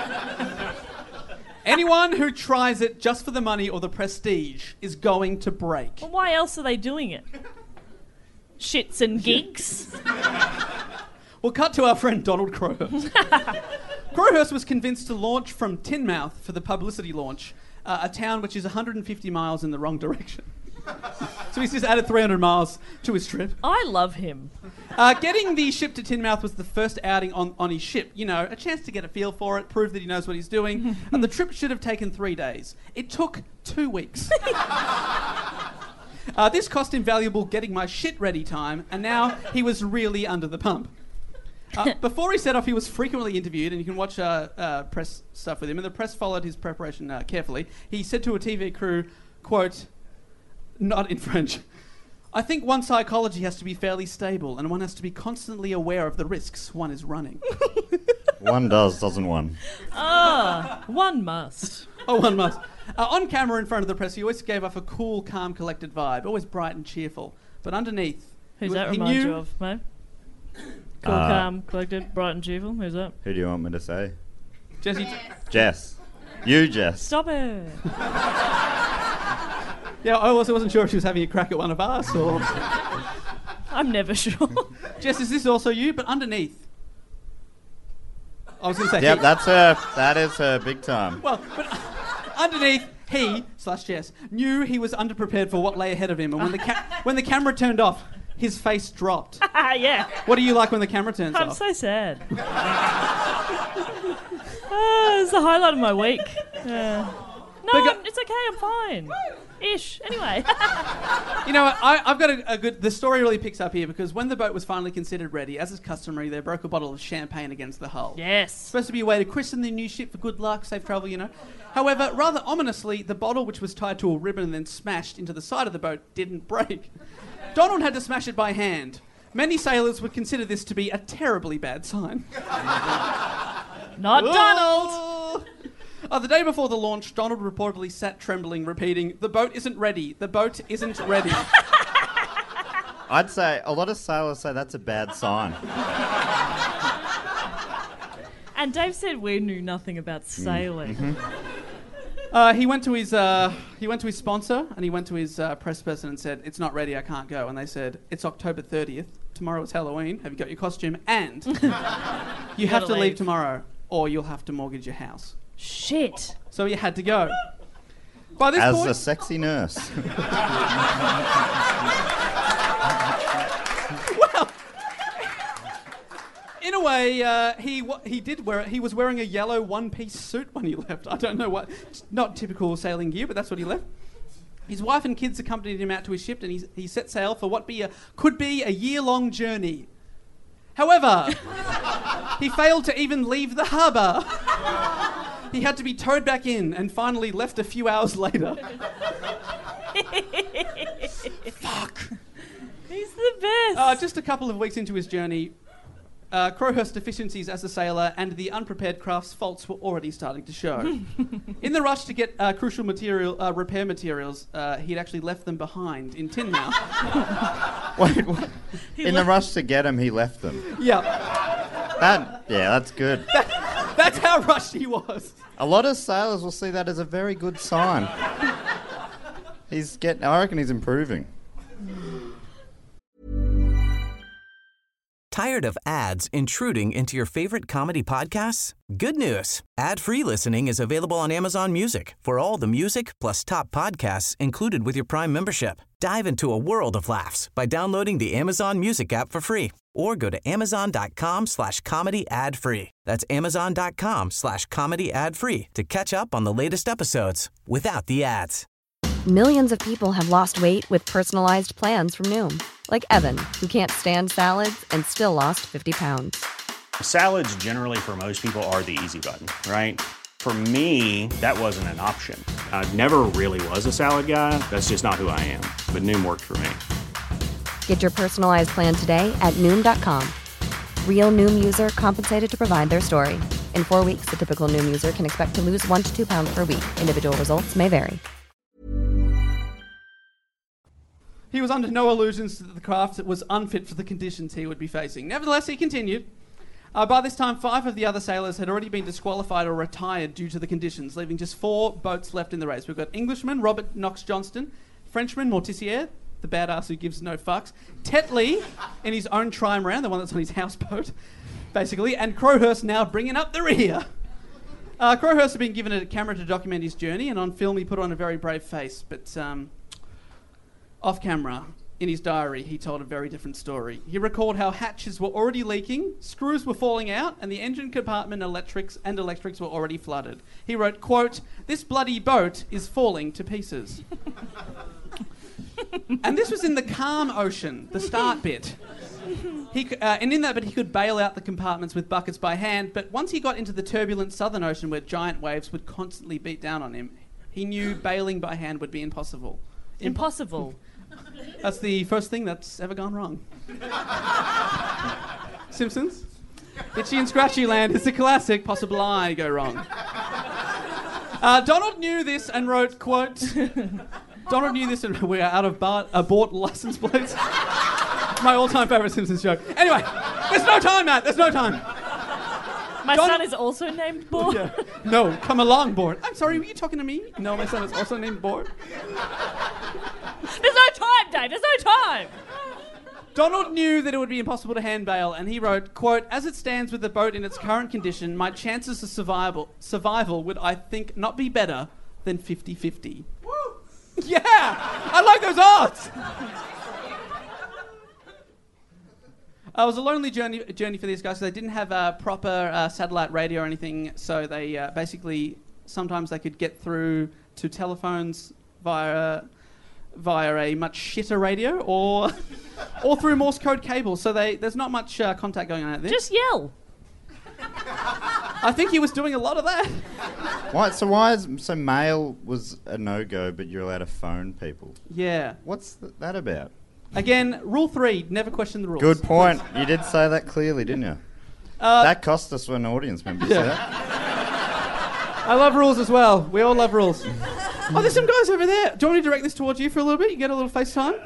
Anyone who tries it just for the money or the prestige is going to break. Well, why else are they doing it? Shits and gigs. We'll cut to our friend Donald Crowhurst. Crowhurst was convinced to launch from Tynmouth for the publicity launch, uh, a town which is one hundred fifty miles in the wrong direction. So he's just added three hundred miles to his trip. I love him. Uh, getting the ship to Teignmouth was the first outing on, on his ship. You know, a chance to get a feel for it, prove that he knows what he's doing. And the trip should have taken three days. It took two weeks. uh, this cost him valuable getting my shit ready time, and now he was really under the pump. Uh, before he set off, he was frequently interviewed, and you can watch uh, uh, press stuff with him, and the press followed his preparation uh, carefully. He said to a T V crew, quote, not in French, "I think one's psychology has to be fairly stable, and one has to be constantly aware of the risks one is running." One does, doesn't one? Ah, one must. Oh, one must. Uh, on camera in front of the press, he always gave off a cool, calm, collected vibe, always bright and cheerful. But underneath... Who's he, that he remind knew, you of, mate? Cool, Uh, calm, collected, bright and cheerful. Who's that? Who do you want me to say? Jesse... Jess. You, Jess. Stop it. Yeah, I also wasn't sure if she was having a crack at one of us, or... I'm never sure. Jess, is this also you? But underneath... I was going to say... Yep, he. that's her. That is her big time. Well, but underneath, he, slash Jess, knew he was underprepared for what lay ahead of him, and when the, ca- when the camera turned off, his face dropped. Yeah. What do you like when the camera turns I'm off? so sad. Ah, it's the highlight of my week. Yeah. No, But go- I'm, it's okay, I'm fine. Ish. Anyway. You know what? I, I've got a, a good... The story really picks up here, because when the boat was finally considered ready, as is customary, they broke a bottle of champagne against the hull. Yes. Supposed to be a way to christen the new ship for good luck, safe travel, you know. However, rather ominously, the bottle, which was tied to a ribbon and then smashed into the side of the boat, didn't break. Donald had to smash it by hand. Many sailors would consider this to be a terribly bad sign. Not Whoa! Donald! Uh, the day before the launch, Donald reportedly sat trembling, repeating, "The boat isn't ready. The boat isn't ready." I'd say, a lot of sailors say that's a bad sign. And Dave said we knew nothing about sailing. Mm-hmm. Uh, he went to his uh, he went to his sponsor and he went to his uh, press person and said, "It's not ready. I can't go." And they said, "It's October thirtieth. Tomorrow is Halloween. Have you got your costume? And you have gotta to leave. leave tomorrow, or you'll have to mortgage your house." Shit. So he had to go. By this As point, a sexy nurse. well, in a way, uh, he wa- he did wear it. He was wearing a yellow one-piece suit when he left. I don't know what. It's not typical sailing gear, but that's what he left. His wife and kids accompanied him out to his ship, and he he set sail for what be a could be a year-long journey. However, he failed to even leave the harbour. He had to be towed back in and finally left a few hours later. Fuck. He's the best. Uh, just a couple of weeks into his journey, uh, Crowhurst's deficiencies as a sailor and the unprepared craft's faults were already starting to show. In the rush to get uh, crucial material, uh, repair materials, uh, he'd actually left them behind in Teignmouth. Wait, what? He In the left- rush to get him, he left them. Yeah, That, yeah, that's good. that's how rushed he was. A lot of sailors will see that as a very good sign. He's getting, I reckon he's improving. Tired of ads intruding into your favorite comedy podcasts? Good news. Ad-free listening is available on Amazon Music for all the music plus top podcasts included with your Prime membership. Dive into a world of laughs by downloading the Amazon Music app for free or go to amazon.com slash comedy ad free. That's amazon.com slash comedy ad free to catch up on the latest episodes without the ads. Millions of people have lost weight with personalized plans from Noom. Like Evan, who can't stand salads and still lost fifty pounds. Salads generally for most people are the easy button, right? For me, that wasn't an option. I never really was a salad guy. That's just not who I am. But Noom worked for me. Get your personalized plan today at Noom dot com. Real Noom user compensated to provide their story. In four weeks, the typical Noom user can expect to lose one to two pounds per week. Individual results may vary. He was under no illusions that the craft was unfit for the conditions he would be facing. Nevertheless, he continued. Uh, by this time, five of the other sailors had already been disqualified or retired due to the conditions, leaving just four boats left in the race. We've got Englishman Robert Knox-Johnston, Frenchman Mortissier, the badass who gives no fucks, Tetley in his own trimaran, the one that's on his houseboat, basically, and Crowhurst now bringing up the rear. Uh, Crowhurst had been given a camera to document his journey, and on film he put on a very brave face, but... Um, off camera, in his diary, he told a very different story. He recalled how hatches were already leaking, screws were falling out, and the engine compartment electrics and electrics were already flooded. He wrote, quote, "This bloody boat is falling to pieces." And this was in the calm ocean, the start bit. He, c- uh, and in that bit, he could bail out the compartments with buckets by hand, but once he got into the turbulent southern ocean where giant waves would constantly beat down on him, he knew bailing by hand would be impossible. Impossible. That's the first thing that's ever gone wrong. Simpsons? Itchy and Scratchy Land is a classic. Possible I go wrong. Uh, Donald knew this and wrote, quote, Donald knew this and we're out of bar- abort license plates. My all-time favourite Simpsons joke. Anyway, there's no time, Matt. There's no time. My Don- son is also named Board. Yeah. No, come along, Board. I'm sorry, were you talking to me? No, my son is also named Board. There's no time, Dave. There's no time. Donald knew that it would be impossible to hand bail, and he wrote, quote, "As it stands with the boat in its current condition, my chances of survival survival would, I think, not be better than fifty-fifty. Woo! Yeah! I like those odds! Uh, it was a lonely journey journey for these guys. So they didn't have uh, proper uh, satellite radio or anything, so they uh, basically, sometimes they could get through to telephones via via a much shitter radio or or through Morse code cables. So they there's not much uh, contact going on out there. Just yell. I think he was doing a lot of that. Why? So why is so mail was a no-go, but you're allowed to phone people? Yeah. What's th- that about? Again, rule three: never question the rules. Good point. You did say that clearly, didn't you? Uh, that cost us an audience member. Yeah. I love rules as well. We all love rules. Oh, there's some guys over there. Do you want me to direct this towards you for a little bit? You get a little FaceTime?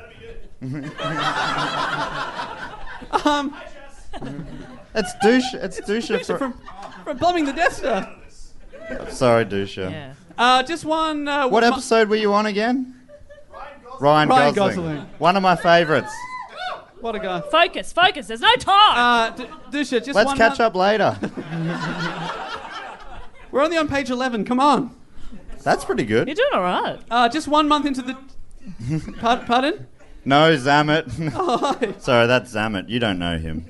um, it's douche. It's douche from, from from Plumbing the Death Star. Sorry, douche. Yeah. Uh, just one. Uh, what one episode were you on again? Ryan Gosling. Ryan Gosling. One of my favourites. What a guy. Focus, focus. There's no time. Uh, D- Dusha, just Let's one catch month. up later. We're only on page eleven. Come on. That's pretty good. You're doing all right. Uh, just one month into the... Pardon? Pardon? No, Zamet. Oh, hi. Sorry, that's Zamet. You don't know him.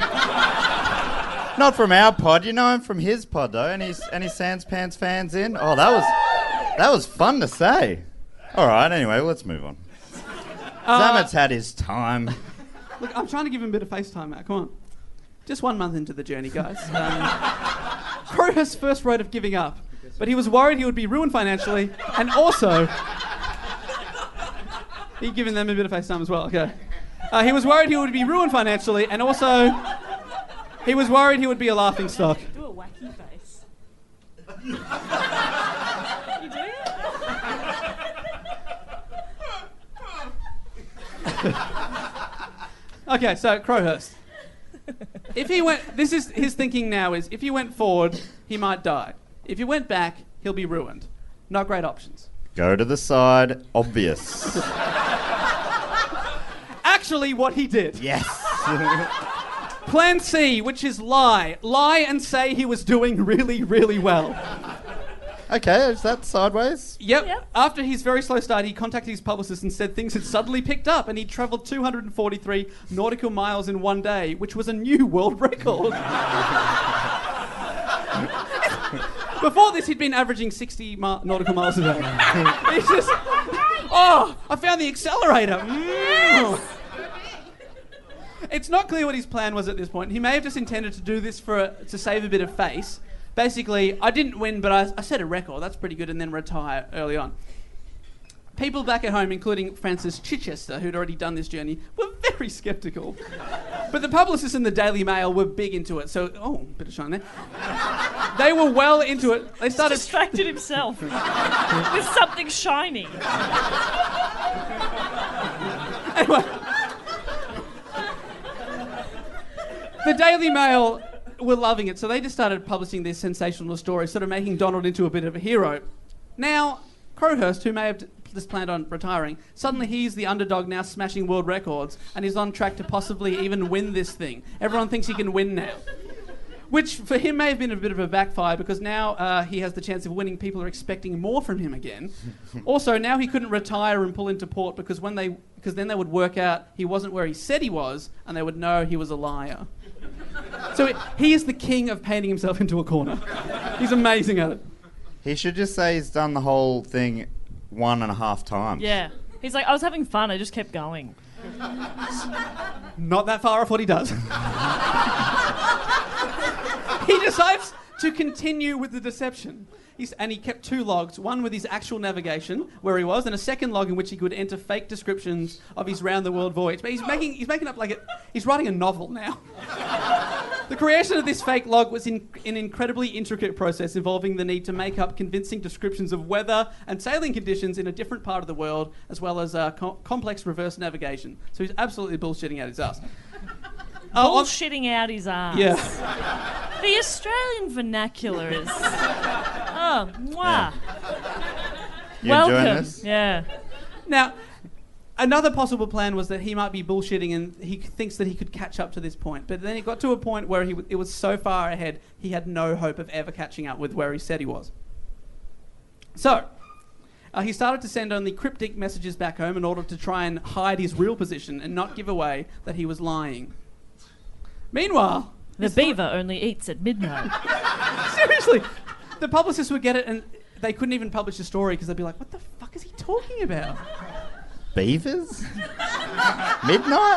Not from our pod. You know him from his pod, though. Any any Sans Pants fans in? Oh, that was that was fun to say. All right. Anyway, let's move on. Uh, Zamet's had his time. Look, I'm trying to give him a bit of FaceTime, Matt. Come on. Just one month into the journey, guys. Um, Crowhurst first wrote of giving up, but he was worried he would be ruined financially, and also... He'd given them a bit of FaceTime as well, okay. Uh, he was worried he would be ruined financially, and also... He was worried he would be a laughingstock. Do a wacky face. You doing it? Okay, so Crowhurst. If he went... This is his thinking now is, if he went forward, he might die. If he went back, he'll be ruined. Not great options. Go to the side. Obvious. Actually, what he did. Yes. Plan C, which is lie. Lie and say he was doing really, really well. Okay, is that sideways? Yep. Yep. After his very slow start, he contacted his publicist and said things had suddenly picked up and he'd travelled two hundred forty-three nautical miles in one day, which was a new world record. Before this, he'd been averaging sixty mi- nautical miles a day. He's just... Oh, I found the accelerator. Mm. It's not clear what his plan was at this point. He may have just intended to do this for a, to save a bit of face. Basically, I didn't win, but I, I set a record. That's pretty good, and then retire early on. People back at home, including Francis Chichester, who'd already done this journey, were very sceptical. But the publicists in the Daily Mail were big into it, so... Oh, bit of shine there. They were well into it. They started... He's distracted himself with something shiny. Anyway... The Daily Mail were loving it, so they just started publishing this sensational story, sort of making Donald into a bit of a hero. Now, Crowhurst, who may have d- just planned on retiring, suddenly he's the underdog now smashing world records, and he's on track to possibly even win this thing. Everyone thinks he can win now. Which for him may have been a bit of a backfire because now uh, he has the chance of winning. People are expecting more from him again. Also, now he couldn't retire and pull into port because when they, because then they would work out he wasn't where he said he was, and they would know he was a liar. So it, he is the king of painting himself into a corner. He's amazing at it. He should just say he's done the whole thing one and a half times. Yeah. He's like, I was having fun, I just kept going. Not that far off what he does. He decides to continue with the deception. He's, and he kept two logs, one with his actual navigation, where he was, and a second log in which he could enter fake descriptions of his round-the-world voyage. But he's making he's making up like a... He's writing a novel now. The creation of this fake log was in, an incredibly intricate process involving the need to make up convincing descriptions of weather and sailing conditions in a different part of the world, as well as uh, co- complex reverse navigation. So he's absolutely bullshitting out his ass. Oh, bullshitting out his ass. Yeah. The Australian vernacular is... Oh, mwah. You Welcome. enjoying this? Yeah. Now, another possible plan was that he might be bullshitting and he thinks that he could catch up to this point. But then it got to a point where he w- it was so far ahead, he had no hope of ever catching up with where he said he was. So, uh, he started to send only cryptic messages back home in order to try and hide his real position and not give away that he was lying. Meanwhile... The beaver only eats at midnight. Seriously! The publicists would get it and they couldn't even publish the story because they'd be like, what the fuck is he talking about? Beavers? Midnight?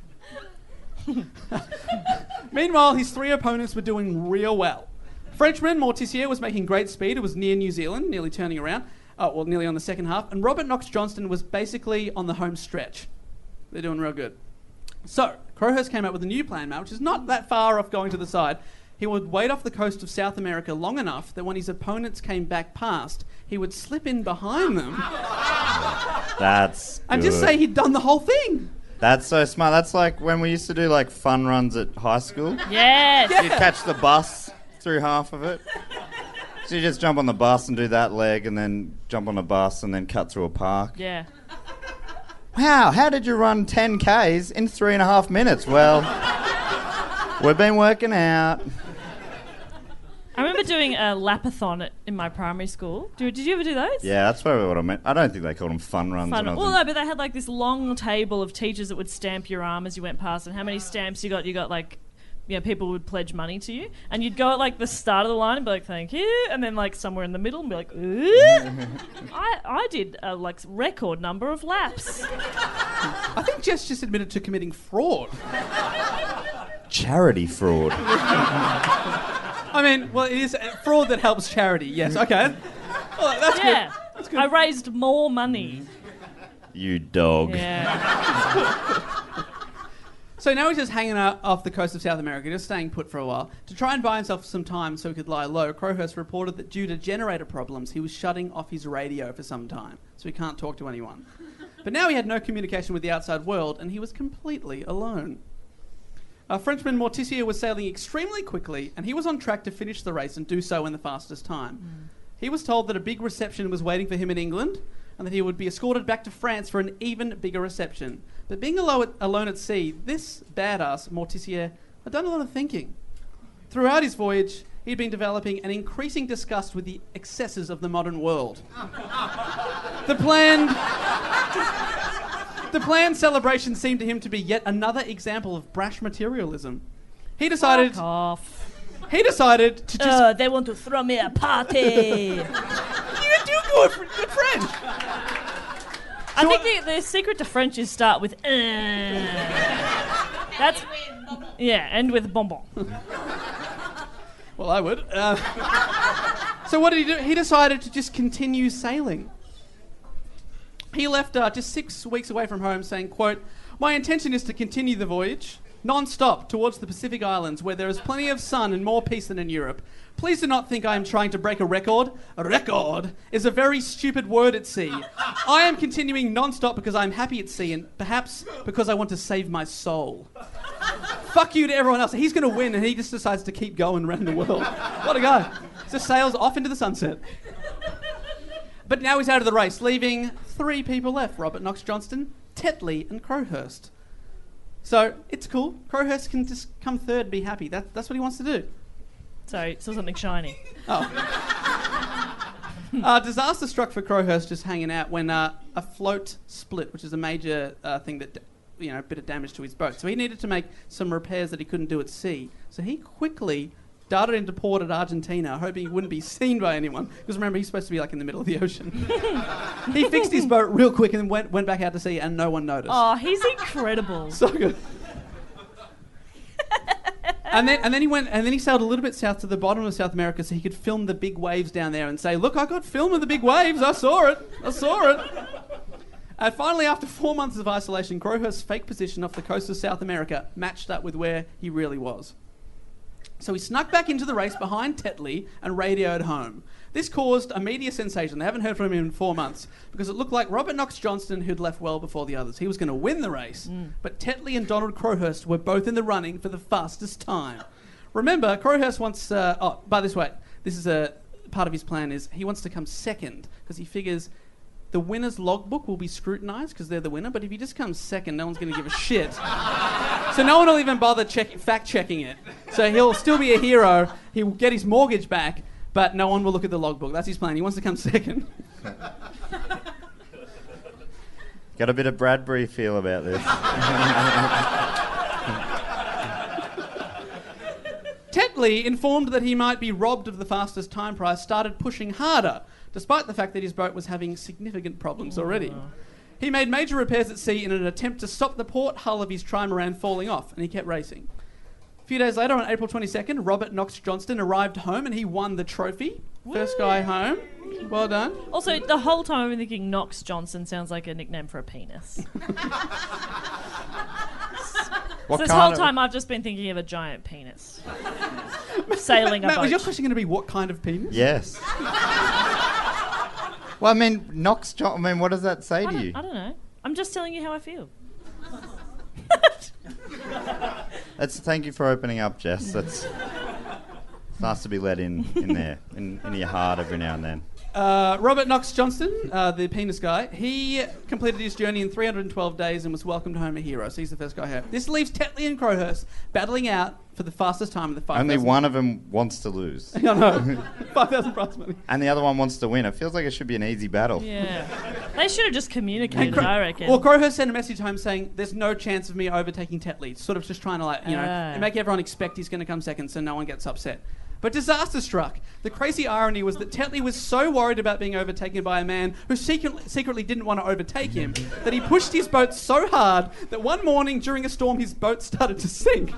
Meanwhile, his three opponents were doing real well. Frenchman Morticia was making great speed. It was near New Zealand, nearly turning around. Oh, well, nearly on the second half. And Robert Knox Johnston was basically on the home stretch. They're doing real good. So, Crowhurst came up with a new plan, Matt, which is not that far off going to the side. He would wait off the coast of South America long enough that when his opponents came back past, he would slip in behind them. That's And good. just say he'd done the whole thing. That's so smart. That's like when we used to do like fun runs at high school. Yes. You'd catch the bus through half of it. So you just jump on the bus and do that leg and then jump on a bus and then cut through a park. Yeah. Wow, how did you run ten kays in three and a half minutes? Well, we've been working out. I remember doing a lapathon at, in my primary school. Do, did you ever do those? Yeah, that's probably what I meant. I don't think they called them fun runs. Fun. when I was Well, in- no, but they had like this long table of teachers that would stamp your arm as you went past, and how many stamps you got, you got like, you know, people would pledge money to you, and you'd go at like the start of the line and be like, thank you, and then like somewhere in the middle and be like, ooh. I, I did a like record number of laps. I think Jess just admitted to committing fraud. Charity fraud. I mean, well, it is fraud that helps charity, yes. Okay. Well, that's Yeah. good. That's good. I raised more money. You dog. Yeah. So now he's just hanging out off the coast of South America, just staying put for a while. To try and buy himself some time so he could lie low, Crowhurst reported that due to generator problems, he was shutting off his radio for some time, so he can't talk to anyone. But now he had no communication with the outside world, and he was completely alone. Uh, Frenchman Morticia was sailing extremely quickly, and he was on track to finish the race and do so in the fastest time. Mm. He was told that a big reception was waiting for him in England, and that he would be escorted back to France for an even bigger reception. But being alone at, alone at sea, this badass, Morticia, had done a lot of thinking. Throughout his voyage, he'd been developing an increasing disgust with the excesses of the modern world. The planned... The planned celebration seemed to him to be yet another example of brash materialism. He decided... Fuck off. He decided to just... Uh, they want to throw me a party. You do good, fr- good French. I think the, the secret to French is start with uh. That's... Yeah, end with bonbon. Well, I would. Uh, so what did he do? He decided to just continue sailing. He left uh, just six weeks away from home saying, quote, "My intention is to continue the voyage non-stop towards the Pacific Islands where there is plenty of sun and more peace than in Europe. Please do not think I am trying to break a record. A record is a very stupid word at sea. I am continuing non-stop because I am happy at sea and perhaps because I want to save my soul." Fuck you to everyone else. He's going to win and he just decides to keep going around the world. What a guy. Just sails off into the sunset. But now he's out of the race, leaving three people left. Robert Knox Johnston, Tetley and Crowhurst. So, it's cool. Crowhurst can just come third and be happy. That, that's what he wants to do. Sorry, saw something shiny. Oh. uh, disaster struck for Crowhurst just hanging out when uh, a float split, which is a major uh, thing that, you know, a bit of damage to his boat. So he needed to make some repairs that he couldn't do at sea. So he quickly darted into port at Argentina, hoping he wouldn't be seen by anyone. Because remember, he's supposed to be like in the middle of the ocean. He fixed his boat real quick and then went, went back out to sea and no one noticed. Oh, he's incredible. So good. And then, and then he went, and then he sailed a little bit south to the bottom of South America so he could film the big waves down there and say, "Look, I got film of the big waves. I saw it. I saw it." And finally, after four months of isolation, Crowhurst's fake position off the coast of South America matched up with where he really was. So he snuck back into the race behind Tetley and radioed home. This caused a media sensation. They haven't heard from him in four months because it looked like Robert Knox Johnston, who'd left well before the others. He was going to win the race, mm. but Tetley and Donald Crowhurst were both in the running for the fastest time. Remember, Crowhurst wants... Uh, oh, by this way, this is a part of his plan is he wants to come second because he figures the winner's logbook will be scrutinised because they're the winner, but if he just comes second, no one's going to give a shit. So no one will even bother check, fact-checking it. So he'll still be a hero, he'll get his mortgage back, but no one will look at the logbook. That's his plan. He wants to come second. Got a bit of Bradbury feel about this. Tetley, informed that he might be robbed of the fastest time prize, started pushing harder, despite the fact that his boat was having significant problems already. Oh. He made major repairs at sea in an attempt to stop the port hull of his trimaran falling off, and he kept racing. A few days later, on April twenty-second, Robert Knox Johnston arrived home and he won the trophy. Woo. First guy home. Well done. Also, the whole time I've been thinking Knox Johnson sounds like a nickname for a penis. So this whole time I've just been thinking of a giant penis. Sailing a Matt, boat. was your question going to be what kind of penis? Yes. Well, I mean, Knox John... I mean, what does that say I to you? I don't know. I'm just telling you how I feel. That's, thank you for opening up, Jess. That's it's nice to be let in, in there, in, in your heart every now and then. Uh, Robert Knox Johnston, uh, the penis guy, he completed his journey in three hundred twelve days and was welcomed home a hero. So he's the first guy here. This leaves Tetley and Crowhurst battling out for the fastest time in the five thousand. Only one of them wants to lose. I know. five thousand prize money. And the other one wants to win. It feels like it should be an easy battle. Yeah. They should have just communicated, Cro- I reckon. Well, Crowhurst sent a message home saying, "There's no chance of me overtaking Tetley." Sort of just trying to, like, you know, uh. make everyone expect he's going to come second so no one gets upset. But disaster struck. The crazy irony was that Tetley was so worried about being overtaken by a man who secretly, secretly didn't want to overtake him that he pushed his boat so hard that one morning during a storm his boat started to sink.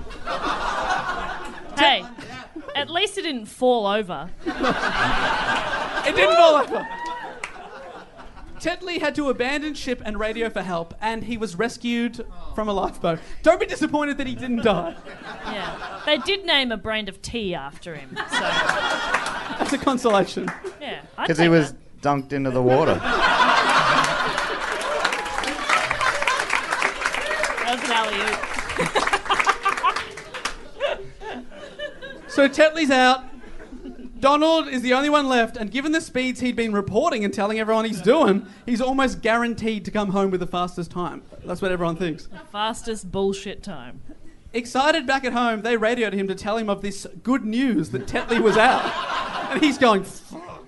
Hey, at least it didn't fall over. It didn't fall over. Tetley had to abandon ship and radio for help, and he was rescued from a lifeboat. Don't be disappointed that he didn't die. Yeah. They did name a brand of tea after him, so... That's a consolation. Yeah, because he was that. dunked into the water. That was an alley-oop. So Tetley's out. Donald is the only one left, and given the speeds he'd been reporting and telling everyone he's doing, he's almost guaranteed to come home with the fastest time. That's what everyone thinks. The fastest bullshit time. Excited back at home, they radioed him to tell him of this good news that Tetley was out. And he's going, fuck.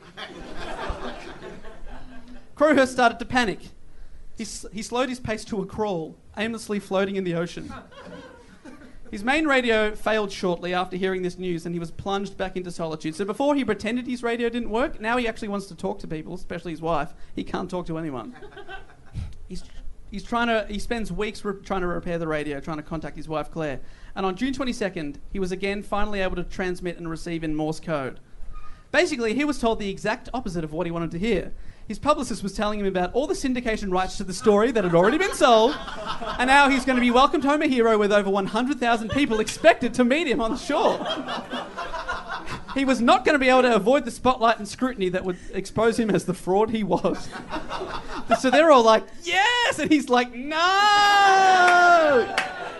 Crowhurst started to panic. He, s- he slowed his pace to a crawl, aimlessly floating in the ocean. His main radio failed shortly after hearing this news and he was plunged back into solitude. So before he pretended his radio didn't work, now he actually wants to talk to people, especially his wife. He can't talk to anyone. He's he's trying to he spends weeks re- trying to repair the radio, trying to contact his wife Claire. And on June twenty-second, he was again finally able to transmit and receive in Morse code. Basically, he was told the exact opposite of what he wanted to hear. His publicist was telling him about all the syndication rights to the story that had already been sold, and now he's going to be welcomed home a hero with over one hundred thousand people expected to meet him on the shore. He was not going to be able to avoid the spotlight and scrutiny that would expose him as the fraud he was. So they're all like, yes! And he's like, no!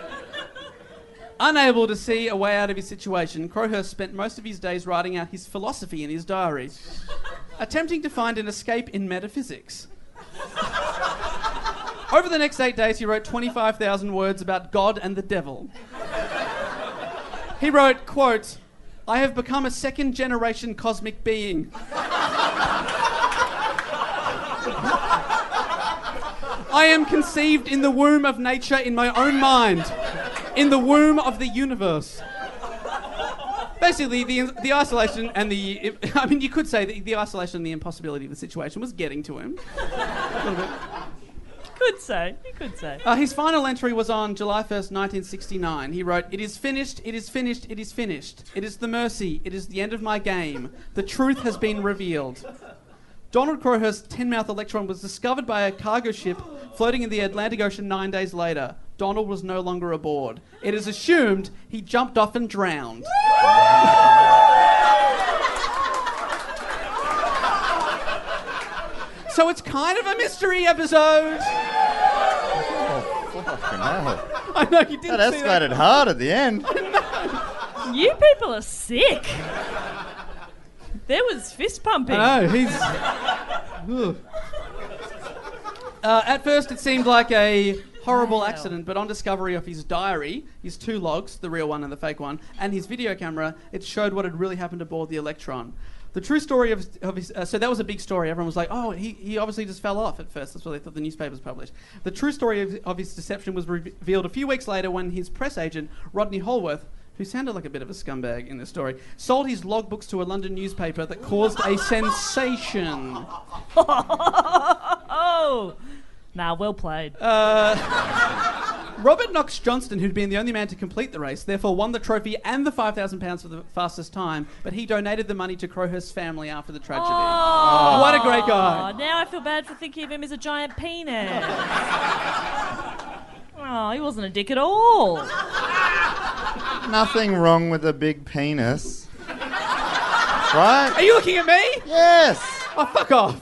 Unable to see a way out of his situation, Crowhurst spent most of his days writing out his philosophy in his diary, attempting to find an escape in metaphysics. Over the next eight days, he wrote twenty-five thousand words about God and the devil. He wrote, quote, I have become a second-generation cosmic being. I am conceived in the womb of nature in my own mind, in the womb of the universe. Basically, the the isolation and the... I mean, you could say that the isolation and the impossibility of the situation was getting to him. A little bit. Could say. You could say. Uh, his final entry was on July first, nineteen sixty-nine. He wrote, "It is finished, it is finished, it is finished. It is the mercy, it is the end of my game. The truth has been revealed." Donald Crowhurst's ten-mouth electron was discovered by a cargo ship floating in the Atlantic Ocean nine days later. Donald was no longer aboard. It is assumed he jumped off and drowned. So it's kind of a mystery episode. Oh, fucking hell. I know, you didn't That see that. escalated hard at the end. You people are sick. There was fist pumping. I know, he's... Ugh. Uh, at first it seemed like a horrible Wow. accident, but on discovery of his diary, his two logs, the real one and the fake one, and his video camera, it showed what had really happened aboard the Electron. The true story of, of his... Uh, so that was a big story. Everyone was like, oh, he, he obviously just fell off at first. That's what they thought the newspapers published. The true story of, of his deception was re- revealed a few weeks later when his press agent, Rodney Holworth, who sounded like a bit of a scumbag in this story, sold his logbooks to a London newspaper that caused a sensation. Oh! Nah, well played. Uh, Robert Knox Johnston, who'd been the only man to complete the race, therefore won the trophy and the five thousand pounds for the fastest time, but he donated the money to Crowhurst's family after the tragedy. Oh, what a great guy. Now I feel bad for thinking of him as a giant penis. Oh, he wasn't a dick at all. Nothing wrong with a big penis. Right? Are you looking at me? Yes. Oh, fuck off.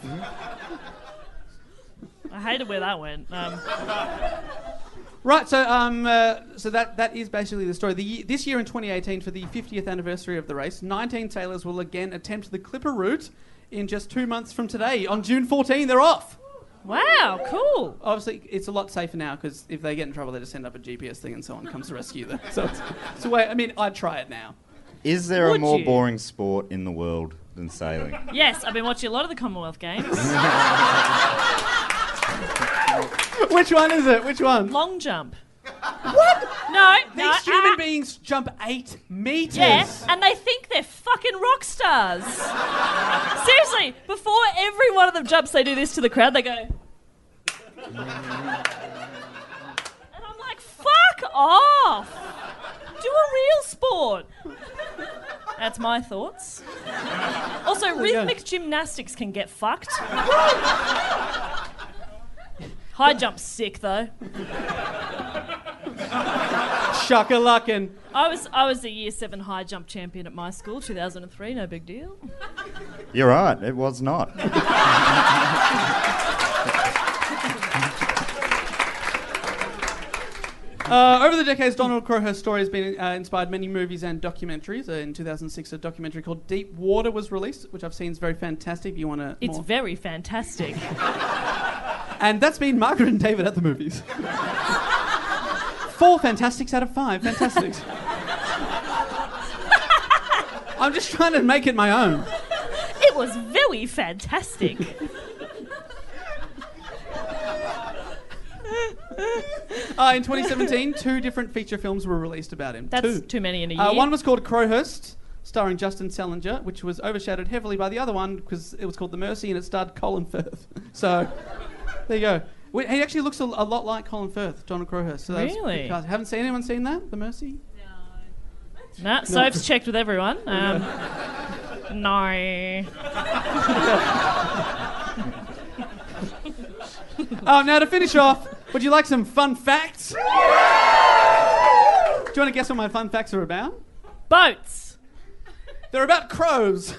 I hated where that went. Um, Right, so um, uh, so that, that is basically the story. The ye- this year in twenty eighteen, for the fiftieth anniversary of the race, nineteen sailors will again attempt the Clipper route in just two months from today. On June fourteenth, they're off. wow, cool. Obviously, it's a lot safer now because if they get in trouble, they just send up a G P S thing and someone comes to rescue them. So it's, it's a way. I mean, I'd try it now. Is there Would a more you? boring sport in the world than sailing? Yes, I've been watching a lot of the Commonwealth Games. Which one is it? Which one? Long jump. What? No, These no. human ah, beings jump eight meters. Yeah, and they think they're fucking rock stars. Seriously, before every one of them jumps, they do this to the crowd. They go... And I'm like, fuck off. Do a real sport. That's my thoughts. Also, There you go. rhythmic gymnastics can get fucked. High jump's sick, though. Shuckalackin'. I was I was the year seven high jump champion at my school, two thousand three, no big deal. You're right, it was not. Uh, over the decades, Donald Crowhurst's story has been uh, inspired many movies and documentaries. Uh, in two thousand six, a documentary called Deep Water was released, which I've seen is very fantastic. If you want to, It's very fantastic. and that's been Margaret and David at the movies. Four fantastics out of five fantastics. I'm just trying to make it my own. It was very fantastic. Uh, in twenty seventeen, two different feature films were released about him. That's two. too many in a year. Uh, one was called Crowhurst, starring Justin Salinger, which was overshadowed heavily by the other one because it was called The Mercy and it starred Colin Firth. So, there you go. We, he actually looks a, a lot like Colin Firth, Donald Crowhurst. So that was Really? good cast. Haven't seen anyone seen that, The Mercy? Nah, Soap's checked with everyone. Um, no. Oh, now to finish off, would you like some fun facts? Do you want to guess what my fun facts are about? Boats. They're about crows.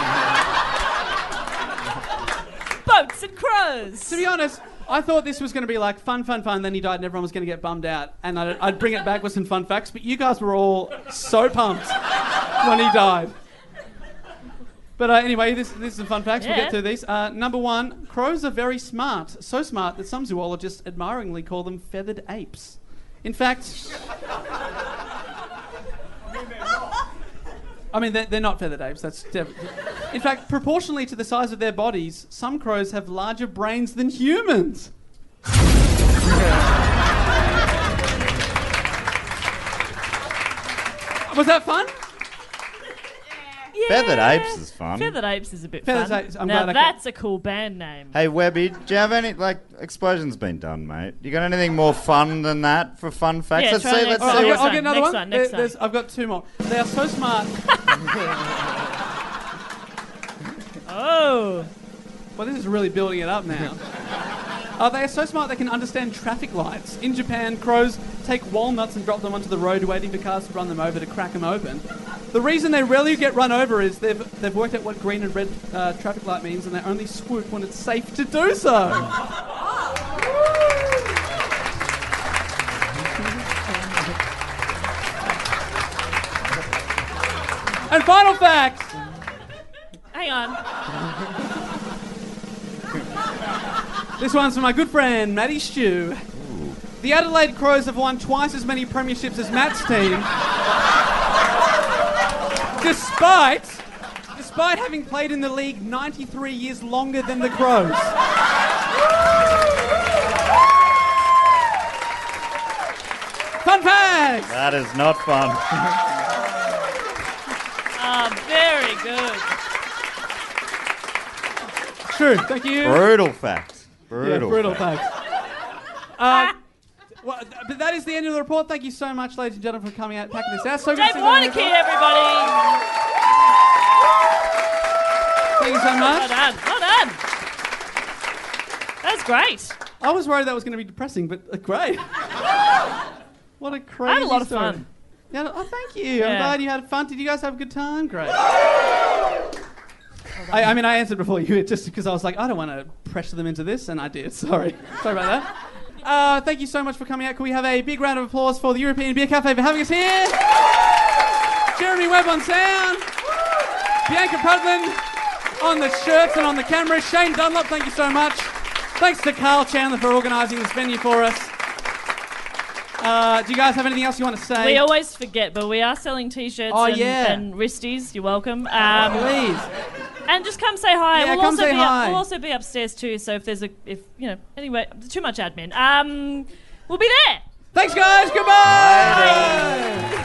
Boats and crows. To be honest, I thought this was going to be like fun, fun, fun, then he died and everyone was going to get bummed out and I'd, I'd bring it back with some fun facts, but you guys were all so pumped when he died. But uh, anyway, this, this is some fun facts. We'll Yeah. get through these. Uh, number one, crows are very smart. So smart that some zoologists admiringly call them feathered apes. In fact... I mean, they're, they're not feathered apes. That's def- in fact, proportionally to the size of their bodies, some crows have larger brains than humans. Was that fun? Yeah. Feathered Apes is fun. Feathered Apes is a bit Feathered fun. Apes, I'm now glad I that's a cool band name. Hey, Webby, do you have any, like, Explosion's been done, mate. You got anything more fun than that for fun facts? Yeah, let's try see, the let's next see. I'll, what- get, I'll get another Next one. one, next There- there's- I've got two more. They are so smart. Oh. Well, this is really building it up now. Uh, they are so smart they can understand traffic lights. In Japan, crows take walnuts and drop them onto the road, waiting for cars to run them over to crack them open. The reason they rarely get run over is they've they've worked out what green and red uh, traffic light means, and they only swoop when it's safe to do so. And final fact. Hang on. This one's from my good friend, Matty Stew. The Adelaide Crows have won twice as many premierships as Matt's team. despite, despite having played in the league ninety-three years longer than the Crows. Fun facts! That is not fun. Ah, very good. True, thank you. Brutal facts. Yeah, Brutal. brutal facts. facts. Uh, well, th- but that is the end of the report. Thank you so much, ladies and gentlemen, for coming out and packing this out. So good to Dave see you guys. Warnicky, everybody. Thank you so Well much. done. Well done. That was great. I was worried that was going to be depressing, but uh, great. What a crazy I had a lot of story. fun. Yeah, oh, thank you. I'm Yeah. glad you had fun. Did you guys have a good time? Great. I, I mean, I answered before you, just because I was like, I don't want to pressure them into this, and I did. Sorry. Sorry about that. Uh, thank you so much for coming out. Can we have a big round of applause for the European Beer Cafe for having us here? Jeremy Webb on sound. Bianca Pudman on the shirts and on the cameras. Shane Dunlop, thank you so much. Thanks to Carl Chandler for organising this venue for us. Uh, do you guys have anything else you want to say? We always forget, but we are selling T-shirts Oh, and, yeah. and wristies. You're welcome. Um, Please. And just come say hi. Yeah, we'll come also say be hi. Up, we'll also be upstairs too. So if there's a, if you know, anyway, too much admin. Um, we'll be there. Thanks, guys. Goodbye.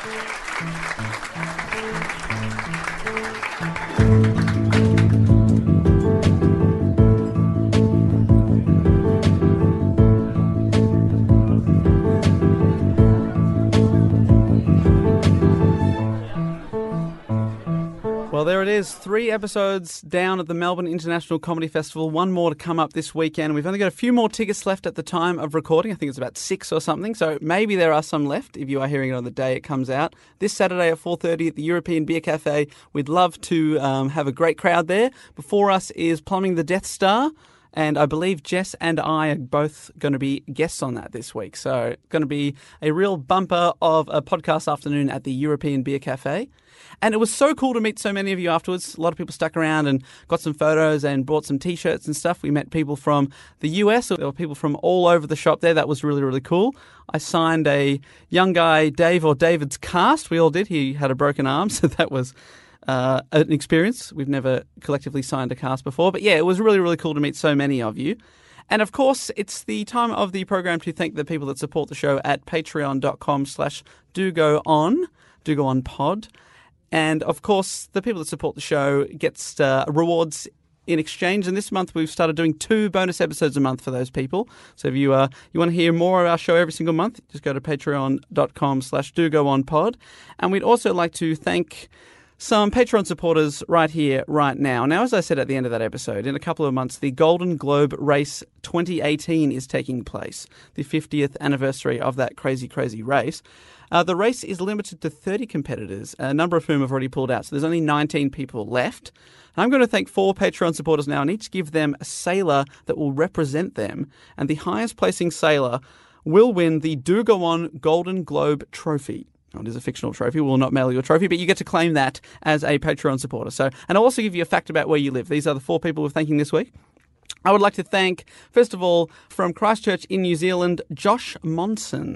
Well, there it is. Three episodes down at the Melbourne International Comedy Festival. One more to come up this weekend. We've only got a few more tickets left at the time of recording. I think it's about six or something. So maybe there are some left if you are hearing it on the day it comes out. This Saturday at four thirty at the European Beer Cafe. We'd love to um, have a great crowd there. Before us is Plumbing the Death Star. And I believe Jess and I are both going to be guests on that this week. So going to be a real bumper of a podcast afternoon at the European Beer Cafe. And it was so cool to meet so many of you afterwards. A lot of people stuck around and got some photos and bought some T-shirts and stuff. We met people from the U S. There were people from all over the shop there. That was really, really cool. I signed a young guy, Dave, or David's cast. We all did. He had a broken arm, so that was uh, an experience. We've never collectively signed a cast before. But yeah, it was really, really cool to meet so many of you. And of course, it's the time of the program to thank the people that support the show at patreon.com slash do go on, do go on pod. And of course, the people that support the show gets uh, rewards in exchange. And this month, we've started doing two bonus episodes a month for those people. So if you uh, you want to hear more of our show every single month, just go to patreon.com slash do go on pod. And we'd also like to thank some Patreon supporters right here, right now. Now, as I said at the end of that episode, in a couple of months, the Golden Globe Race twenty eighteen is taking place, the fiftieth anniversary of that crazy, crazy race. Uh, the race is limited to thirty competitors, a number of whom have already pulled out, so there's only nineteen people left. And I'm going to thank four Patreon supporters now and each give them a sailor that will represent them, and the highest placing sailor will win the Do Go On Golden Globe Trophy. Oh, it is a fictional trophy. We will not mail you a trophy, but you get to claim that as a Patreon supporter. So, and I'll also give you a fact about where you live. These are the four people we're thanking this week. I would like to thank, first of all, from Christchurch in New Zealand, Josh Monson.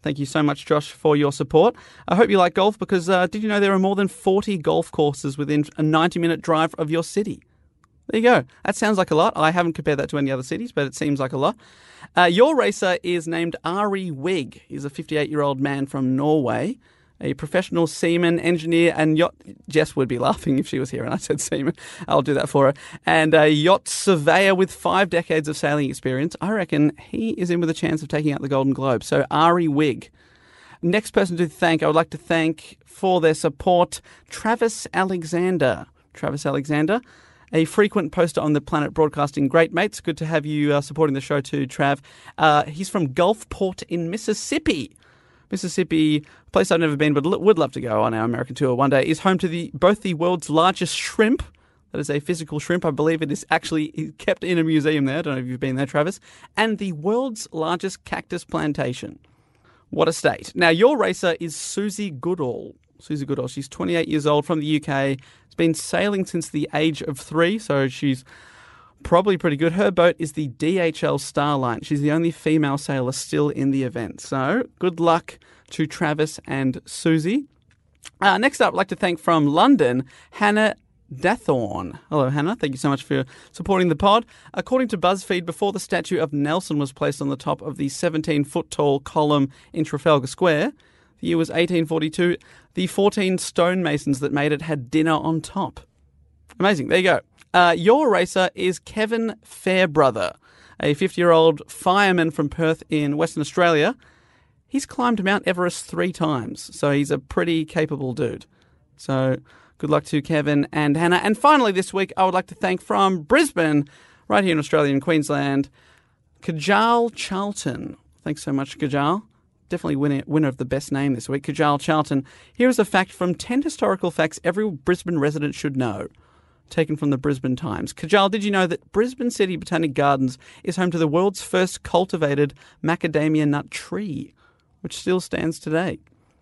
Thank you so much, Josh, for your support. I hope you like golf because uh, did you know there are more than forty golf courses within a ninety-minute drive of your city? There you go. That sounds like a lot. I haven't compared that to any other cities, but it seems like a lot. Uh, your racer is named Ari Wigg. He's a fifty-eight-year-old man from Norway, a professional seaman, engineer, and yacht... Jess would be laughing if she was here and I said seaman. I'll do that for her. And a yacht surveyor with five decades of sailing experience. I reckon he is in with a chance of taking out the Golden Globe. So Ari Wigg. Next person to thank, I would like to thank for their support, Travis Alexander. Travis Alexander, a frequent poster on the Planet Broadcasting Great Mates. Good to have you uh, supporting the show too, Trav. Uh, he's from Gulfport in Mississippi. Mississippi, a place I've never been but would love to go on our American tour one day, is home to the both the world's largest shrimp. That is a physical shrimp. I believe it is actually kept in a museum there. I don't know if you've been there, Travis. And the world's largest cactus plantation. What a state. Now, your racer is Susie Goodall. Susie Goodall. She's twenty-eight years old from the U K. Has been sailing since the age of three, so she's probably pretty good. Her boat is the D H L Starline. She's the only female sailor still in the event. So good luck to Travis and Susie. Uh, next up, I'd like to thank from London, Hannah Dathorn. Hello, Hannah. Thank you so much for supporting the pod. According to BuzzFeed, before the statue of Nelson was placed on the top of the seventeen-foot-tall column in Trafalgar Square, the year was eighteen forty-two, the fourteen stonemasons that made it had dinner on top. Amazing. There you go. Uh, your racer is Kevin Fairbrother, a fifty-year-old fireman from Perth in Western Australia. He's climbed Mount Everest three times, so he's a pretty capable dude. So good luck to Kevin and Hannah. And finally this week, I would like to thank from Brisbane, right here in Australia and Queensland, Kajal Charlton. Thanks so much, Kajal. Definitely winner, winner of the best name this week, Kajal Charlton. Here is a fact from ten historical facts every Brisbane resident should know, taken from the Brisbane Times. Kajal, did you know that Brisbane City Botanic Gardens is home to the world's first cultivated macadamia nut tree, which still stands today?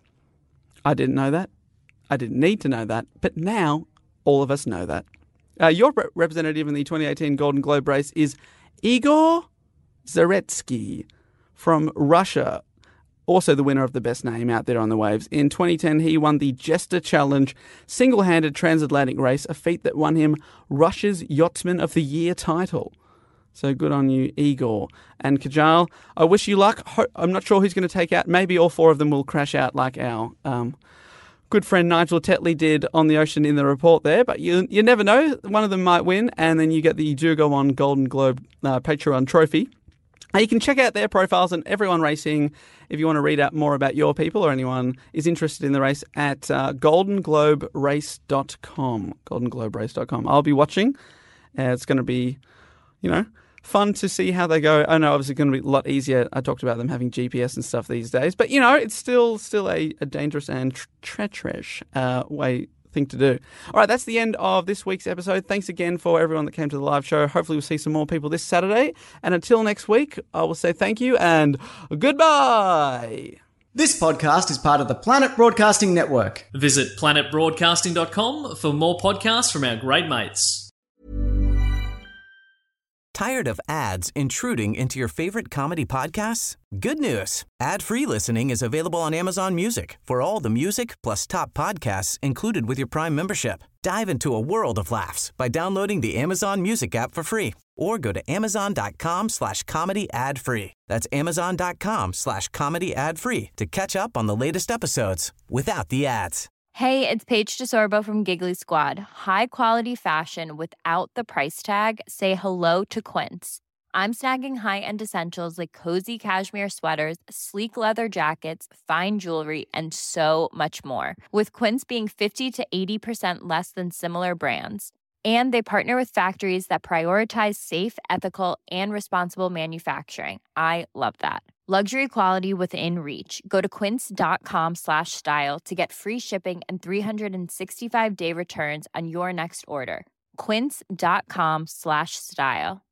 I didn't know that. I didn't need to know that. But now all of us know that. Uh, your re- representative in the twenty eighteen Golden Globe race is Igor Zaretsky from Russia. Also the winner of the best name out there on the waves. In twenty ten, he won the Jester Challenge single-handed transatlantic race, a feat that won him Russia's Yachtsman of the Year title. So good on you, Igor. And Kajal, I wish you luck. I'm not sure who's going to take out. Maybe all four of them will crash out like our um, good friend Nigel Tetley did on the ocean in the report there. But you you never know. One of them might win, and then you get the Do Go On Golden Globe uh, Patreon trophy. Uh, you can check out their profiles and Everyone Racing if you want to read out more about your people or anyone is interested in the race at uh, golden globe race dot com. golden globe race dot com. I'll be watching. Uh, it's going to be, you know, fun to see how they go. I know obviously going to be a lot easier. I talked about them having G P S and stuff these days. But, you know, it's still still a, a dangerous and tre- treacherous uh, way thing to do. All right, that's the end of this week's episode. Thanks again for everyone that came to the live show. Hopefully we'll see some more people this Saturday. And until next week, I will say thank you and goodbye. This podcast is part of the Planet Broadcasting Network. Visit planet broadcasting dot com for more podcasts from our great mates. Tired of ads intruding into your favorite comedy podcasts? Good news. Ad-free listening is available on Amazon Music for all the music plus top podcasts included with your Prime membership. Dive into a world of laughs by downloading the Amazon Music app for free or go to amazon.com slash comedy ad free. That's amazon.com slash comedy ad free to catch up on the latest episodes without the ads. Hey, it's Paige DeSorbo from Giggly Squad. High quality fashion without the price tag. Say hello to Quince. I'm snagging high-end essentials like cozy cashmere sweaters, sleek leather jackets, fine jewelry, and so much more. With Quince being fifty to eighty percent less than similar brands. And they partner with factories that prioritize safe, ethical, and responsible manufacturing. I love that. Luxury quality within reach. Go to quince.com slash style to get free shipping and three sixty-five day returns on your next order. Quince.com slash style.